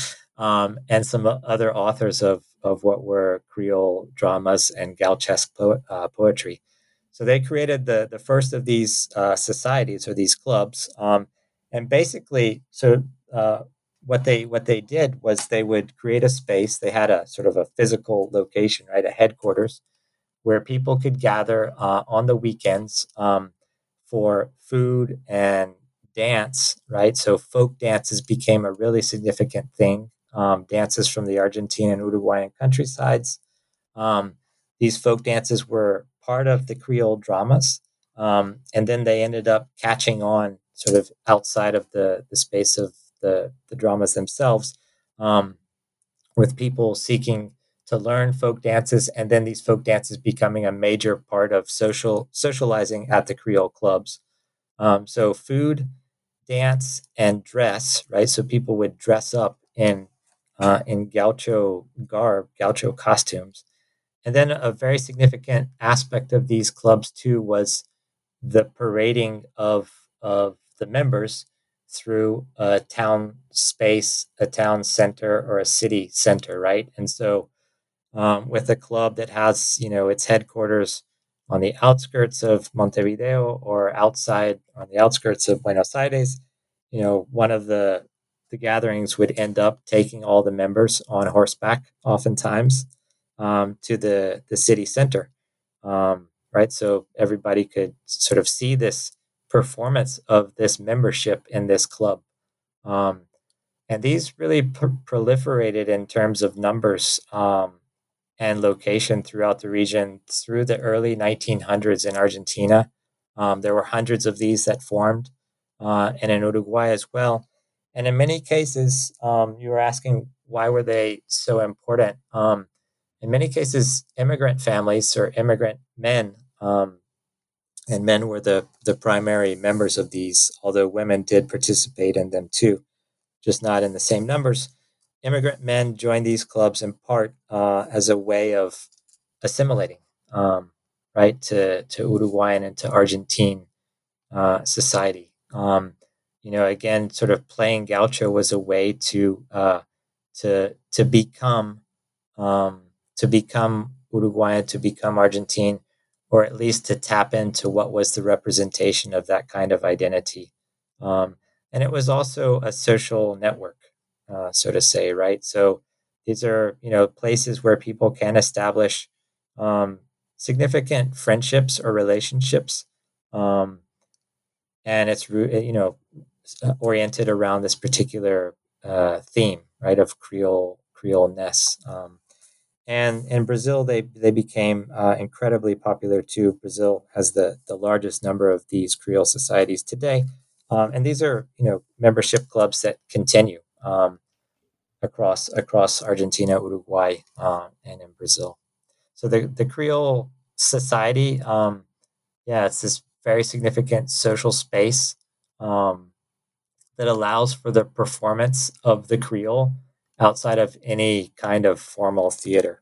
um, and some other authors of of what were Creole dramas and Gauchesque po- uh, poetry. So they created the the first of these uh, societies or these clubs, um, and basically, so uh, what they what they did was they would create a space. They had a sort of a physical location, right, a headquarters where people could gather uh, on the weekends um, for food and dance, right? So folk dances became a really significant thing. Um, dances from the Argentine and Uruguayan countrysides. Um, these folk dances were part of the Creole dramas, um, and then they ended up catching on sort of outside of the, the space of the, the dramas themselves, um, with people seeking to learn folk dances, and then these folk dances becoming a major part of social socializing at the Creole clubs. Um, so food, dance, and dress, right? So people would dress up in uh, in gaucho garb, gaucho costumes, and then a very significant aspect of these clubs too was the parading of of the members through a town space, a town center, or a city center, right? And so, um, with a club that has, you know, its headquarters on the outskirts of Montevideo or outside on the outskirts of Buenos Aires, you know, one of the the gatherings would end up taking all the members on horseback, oftentimes, um, to the the city center, um, right? So everybody could sort of see this performance of this membership in this club. Um, and these really pr- proliferated in terms of numbers um, and location throughout the region through the early nineteen hundreds in Argentina. Um, there were hundreds of these that formed, uh, and in Uruguay as well. And in many cases, um, you were asking why were they so important? Um, in many cases, immigrant families or immigrant men, um, and men were the, the primary members of these, although women did participate in them too, just not in the same numbers. Immigrant men joined these clubs in part uh, as a way of assimilating, um, right, to, to Uruguayan and to Argentine uh, society. Um, you know, again, sort of playing gaucho was a way to uh, to to become um, to become Uruguayan, to become Argentine, or at least to tap into what was the representation of that kind of identity. Um, and it was also a social network, uh, so to say, right? So these are, you know, places where people can establish um, significant friendships or relationships, um, and it's you know oriented around this particular uh, theme, right, of Creole Creole-ness. Um, and in Brazil, they they became uh, incredibly popular too. Brazil has the the largest number of these Creole societies today, um, and these are you know membership clubs that continue um, across across Argentina, Uruguay, uh, and in Brazil. So the the Creole society, um, yeah, it's this very significant social space um, that allows for the performance of the Creole outside of any kind of formal theater.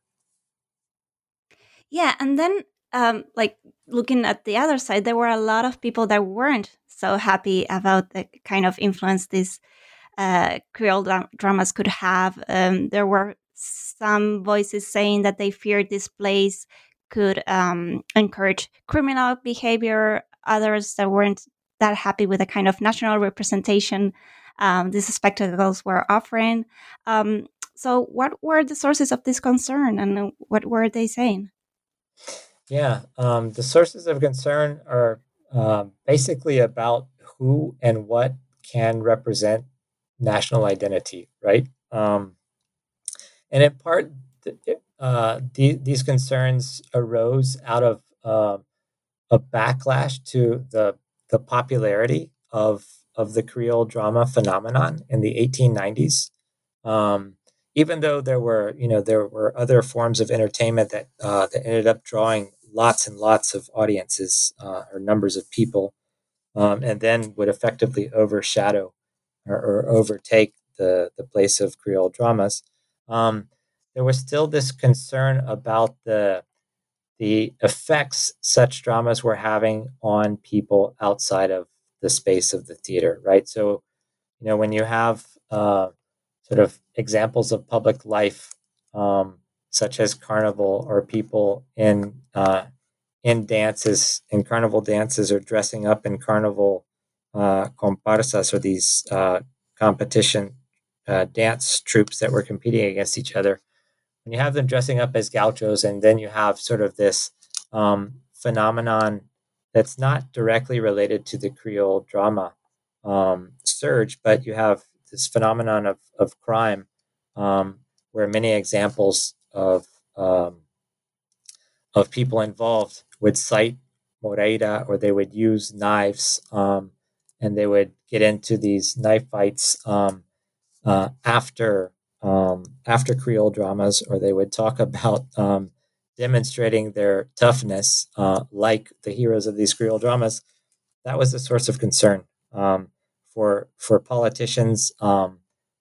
Yeah, and then um, like looking at the other side, there were a lot of people that weren't so happy about the kind of influence these uh, Creole dra- dramas could have. Um, there were some voices saying that they feared this place could um, encourage criminal behavior. Others that weren't that happy with the kind of national representation um, these spectacles were offering. Um, so, what were the sources of this concern, and what were they saying? Yeah, um, the sources of concern are um, basically about who and what can represent national identity, right? Um, and in part, th- uh, the, these concerns arose out of uh, a backlash to the the popularity of of the Creole drama phenomenon in the eighteen nineties. Um, Even though there were, you know, there were other forms of entertainment that uh, that ended up drawing lots and lots of audiences uh, or numbers of people, um, and then would effectively overshadow or, or overtake the the place of Creole dramas. Um, there was still this concern about the the effects such dramas were having on people outside of the space of the theater, right? So, you know, when you have uh, sort of examples of public life, um, such as carnival or people in uh, in dances, in carnival dances, or dressing up in carnival uh, comparsas, or these uh, competition uh, dance troops that were competing against each other. When you have them dressing up as gauchos, and then you have sort of this um, phenomenon that's not directly related to the Creole drama um, surge, but you have this phenomenon of, of crime, um, where many examples of um, of people involved would cite Moreira, or they would use knives, um, and they would get into these knife fights um, uh, after um, after Creole dramas, or they would talk about um, demonstrating their toughness, uh, like the heroes of these Creole dramas. That was a source of concern um, for for politicians, um,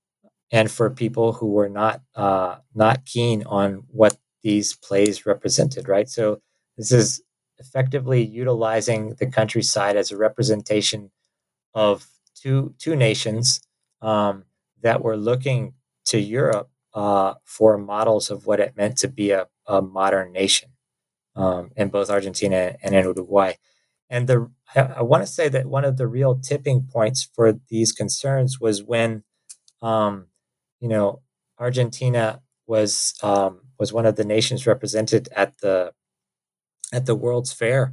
and for people who were not uh, not keen on what these plays represented. Right, so this is effectively utilizing the countryside as a representation of two two nations um, that were looking to Europe uh, for models of what it meant to be a, a modern nation um, in both Argentina and in Uruguay. And the I, I want to say that one of the real tipping points for these concerns was when um, you know Argentina was um, was one of the nations represented at the at the World's Fair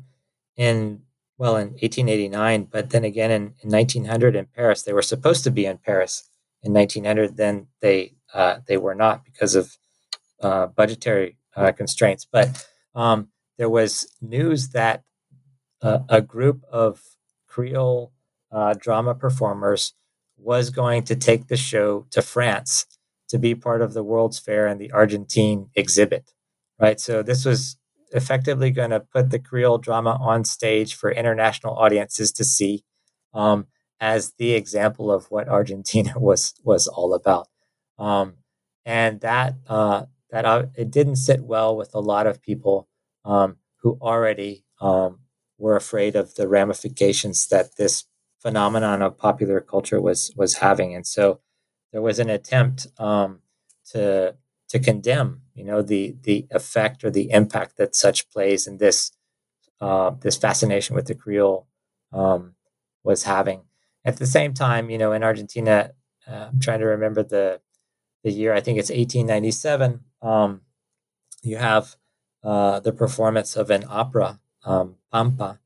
in well in eighteen eighty-nine, but then again in, in nineteen hundred in Paris. They were supposed to be in Paris in nineteen hundred. Then they uh, they were not because of uh, budgetary uh, constraints. But um, there was news that uh, a group of Creole uh, drama performers was going to take the show to France to be part of the World's Fair and the Argentine exhibit, right? So this was effectively going to put the Creole drama on stage for international audiences to see, um, as the example of what Argentina was was all about. Um, and that uh, that uh, it didn't sit well with a lot of people um, who already um, were afraid of the ramifications that this phenomenon of popular culture was was having, and so there was an attempt um, to to condemn, you know, the the effect or the impact that such plays and this uh, this fascination with the Creole um, was having. At the same time, you know, in Argentina, uh, I'm trying to remember the the year. I think it's eighteen ninety-seven. Um, you have uh, the performance of an opera, um, Pampa,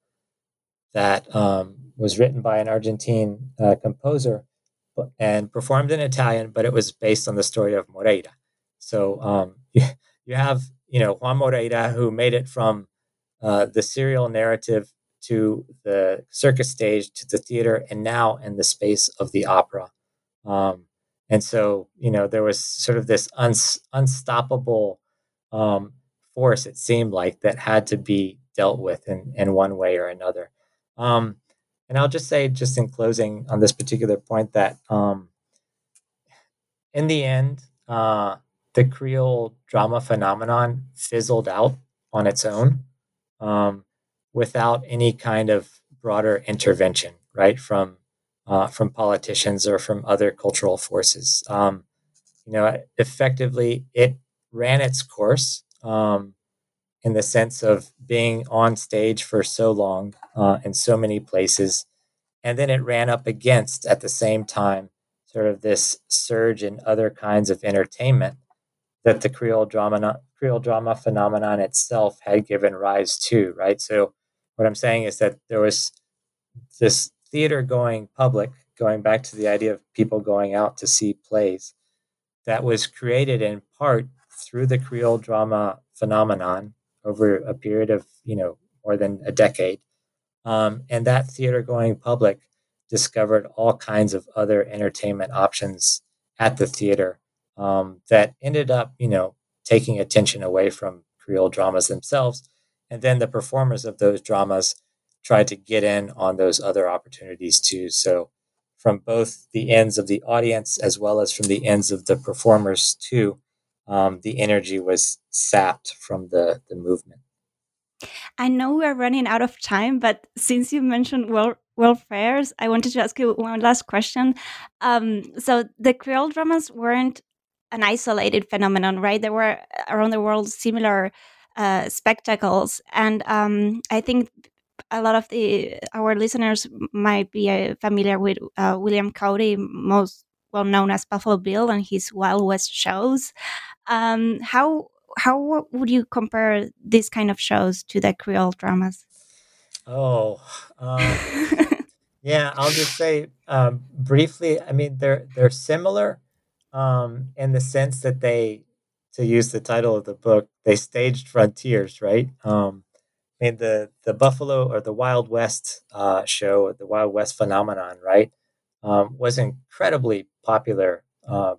that um, was written by an Argentine uh, composer and performed in Italian, but it was based on the story of Moreira. So um, you, you have, you know, Juan Moreira, who made it from uh, the serial narrative to the circus stage to the theater, and now in the space of the opera. Um, and so, you know, there was sort of this uns- unstoppable um, force, it seemed like, that had to be dealt with in, in one way or another. Um, and I'll just say, just in closing on this particular point, that um, in the end, uh, the Creole drama phenomenon fizzled out on its own, um, without any kind of broader intervention, right, from uh, from politicians or from other cultural forces. Um, you know, effectively, it ran its course, um, in the sense of being on stage for so long, uh, in so many places, and then it ran up against, at the same time, sort of this surge in other kinds of entertainment that the Creole drama Creole drama phenomenon itself had given rise to, right? So what I'm saying is that there was this theater going public, going back to the idea of people going out to see plays, that was created in part through the Creole drama phenomenon over a period of, you know, more than a decade. Um, and that theater going public discovered all kinds of other entertainment options at the theater, um, that ended up, you know, taking attention away from Creole dramas themselves. And then the performers of those dramas tried to get in on those other opportunities too. So from both the ends of the audience as well as from the ends of the performers too, um, the energy was sapped from the, the movement. I know we're running out of time, but since you mentioned world, world fairs, I wanted to ask you one last question. Um, so the Creole dramas weren't an isolated phenomenon, right? There were around the world similar uh, spectacles, and um, I think a lot of the our listeners might be uh, familiar with uh, William Cody, most well known as Buffalo Bill, and his Wild West shows. Um, how how would you compare these kind of shows to the Creole dramas? Oh, um, yeah, I'll just say um, briefly. I mean, they're they're similar, um, in the sense that they, to use the title of the book, they staged frontiers, right? Um, I mean, the the Buffalo or the Wild West uh, show, the Wild West phenomenon, right, um, was incredibly popular. Uh,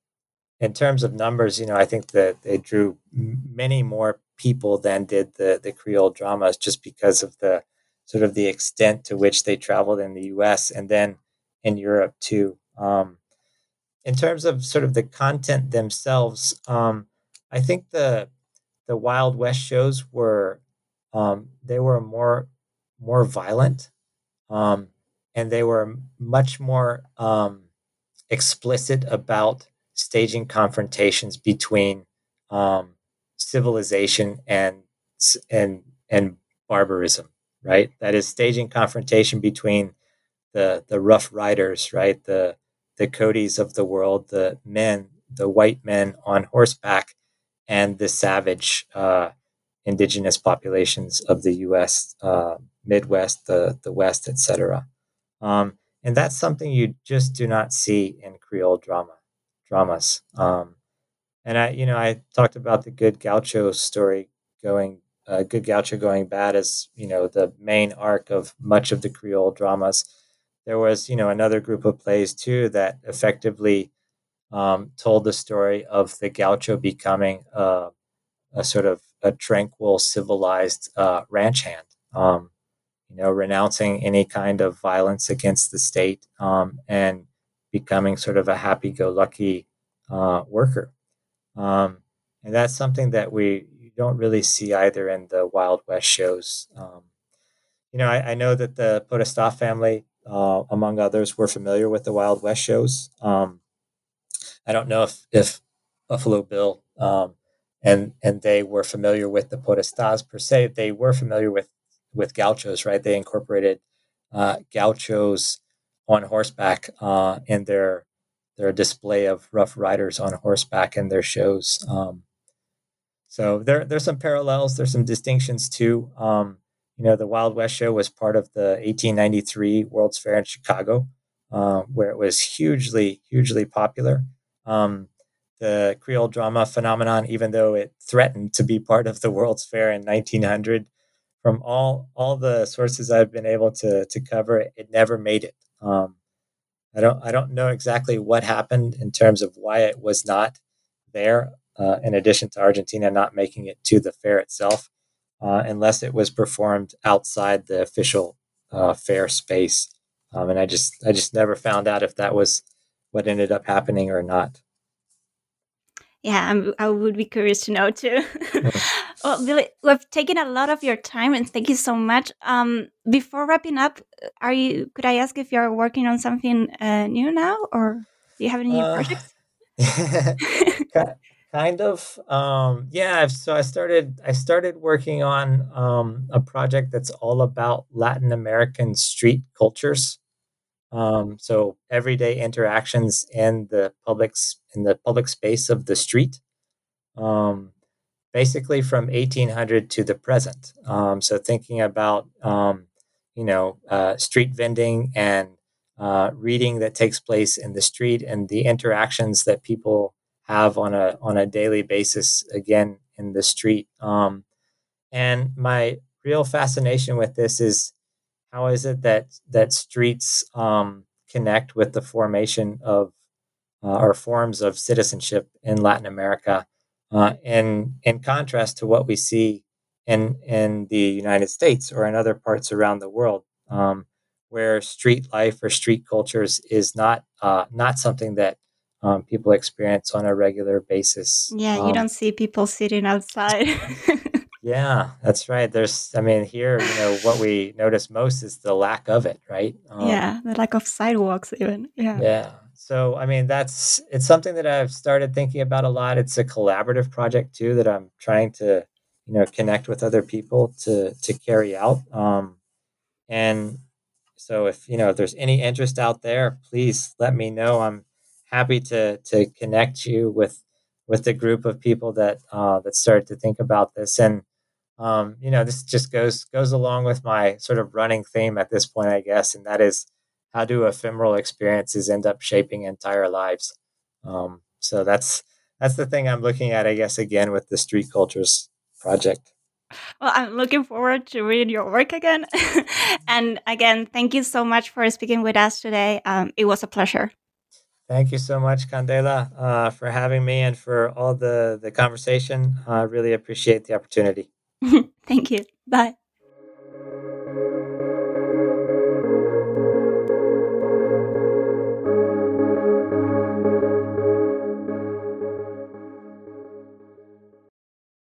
in terms of numbers, you know, I think that they drew many more people than did the the Creole dramas, just because of the sort of the extent to which they traveled in the U S and then in Europe too. Um, in terms of sort of the content themselves, um, I think the the Wild West shows were, um, they were more more violent, um, and they were much more um, explicit about staging confrontations between um, civilization and and and barbarism, right? That is, staging confrontation between the the Rough Riders, right? The the Codys of the world, the men, the white men on horseback, and the savage uh, indigenous populations of the U S. Uh, Midwest, the the West, et cetera. Um, and that's something you just do not see in Creole drama dramas. Um, and I, you know, I talked about the Good Gaucho story going, uh, Good Gaucho going bad as, you know, the main arc of much of the Creole dramas. There was, you know, another group of plays too that effectively um, told the story of the Gaucho becoming uh, a sort of a tranquil, civilized uh, ranch hand. Um, you know, renouncing any kind of violence against the state, um, and becoming sort of a happy-go-lucky uh, worker. Um, and that's something that we don't really see either in the Wild West shows. Um, you know, I, I know that the Podestá family, uh, among others, were familiar with the Wild West shows. Um, I don't know if, if Buffalo Bill um, and and they were familiar with the Podestás per se. They were familiar with with gauchos, right? They incorporated uh, gauchos on horseback uh, in their their display of Rough Riders on horseback in their shows. Um, so there there's some parallels. There's some distinctions too. Um, you know, the Wild West show was part of the eighteen ninety-three World's Fair in Chicago, uh, where it was hugely hugely popular. Um, the Creole drama phenomenon, even though it threatened to be part of the World's Fair in nineteen hundred, from all all the sources I've been able to to cover, it never made it. Um, I don't I don't know exactly what happened in terms of why it was not there. Uh, in addition to Argentina not making it to the fair itself, uh, unless it was performed outside the official uh, fair space, um, and I just I just never found out if that was what ended up happening or not. Yeah, I'm, I would be curious to know too. Mm. Well, Billy, we've taken a lot of your time, and thank you so much. Um, before wrapping up, are you? Could I ask if you're working on something uh, new now, or do you have any new Uh, projects? ki- kind of. Um, yeah. I've, so I started. I started working on um, a project that's all about Latin American street cultures. Um, so everyday interactions in the public s- in the public space of the street. Um, Basically from eighteen hundred to the present. Um, so thinking about um, you know uh, street vending and uh, reading that takes place in the street and the interactions that people have on a on a daily basis again in the street. Um, and my real fascination with this is how is it that that streets um, connect with the formation of uh, or forms of citizenship in Latin America, uh, in in contrast to what we see in in the United States or in other parts around the world, um, where street life or street cultures is not uh, not something that um, people experience on a regular basis. Yeah, you Um, don't see people sitting outside. yeah, that's right. There's, I mean, here, you know, what we notice most is the lack of it, right? Um, Yeah, the lack of sidewalks, even. Yeah. Yeah. So, I mean, that's it's something that I've started thinking about a lot. It's a collaborative project too that I'm trying to, you know, connect with other people to to carry out. Um, and so, if you know, if there's any interest out there, please let me know. I'm happy to to connect you with with a group of people that uh, that start to think about this. And um, you know, this just goes goes along with my sort of running theme at this point, I guess, and that is how do ephemeral experiences end up shaping entire lives? Um, so that's that's the thing I'm looking at, I guess, again with the Street Cultures project. Well, I'm looking forward to read your work again. And again, thank you so much for speaking with us today. Um, it was a pleasure. Thank you so much, Candela, uh, for having me and for all the the conversation. I really appreciate the opportunity. Thank you. Bye.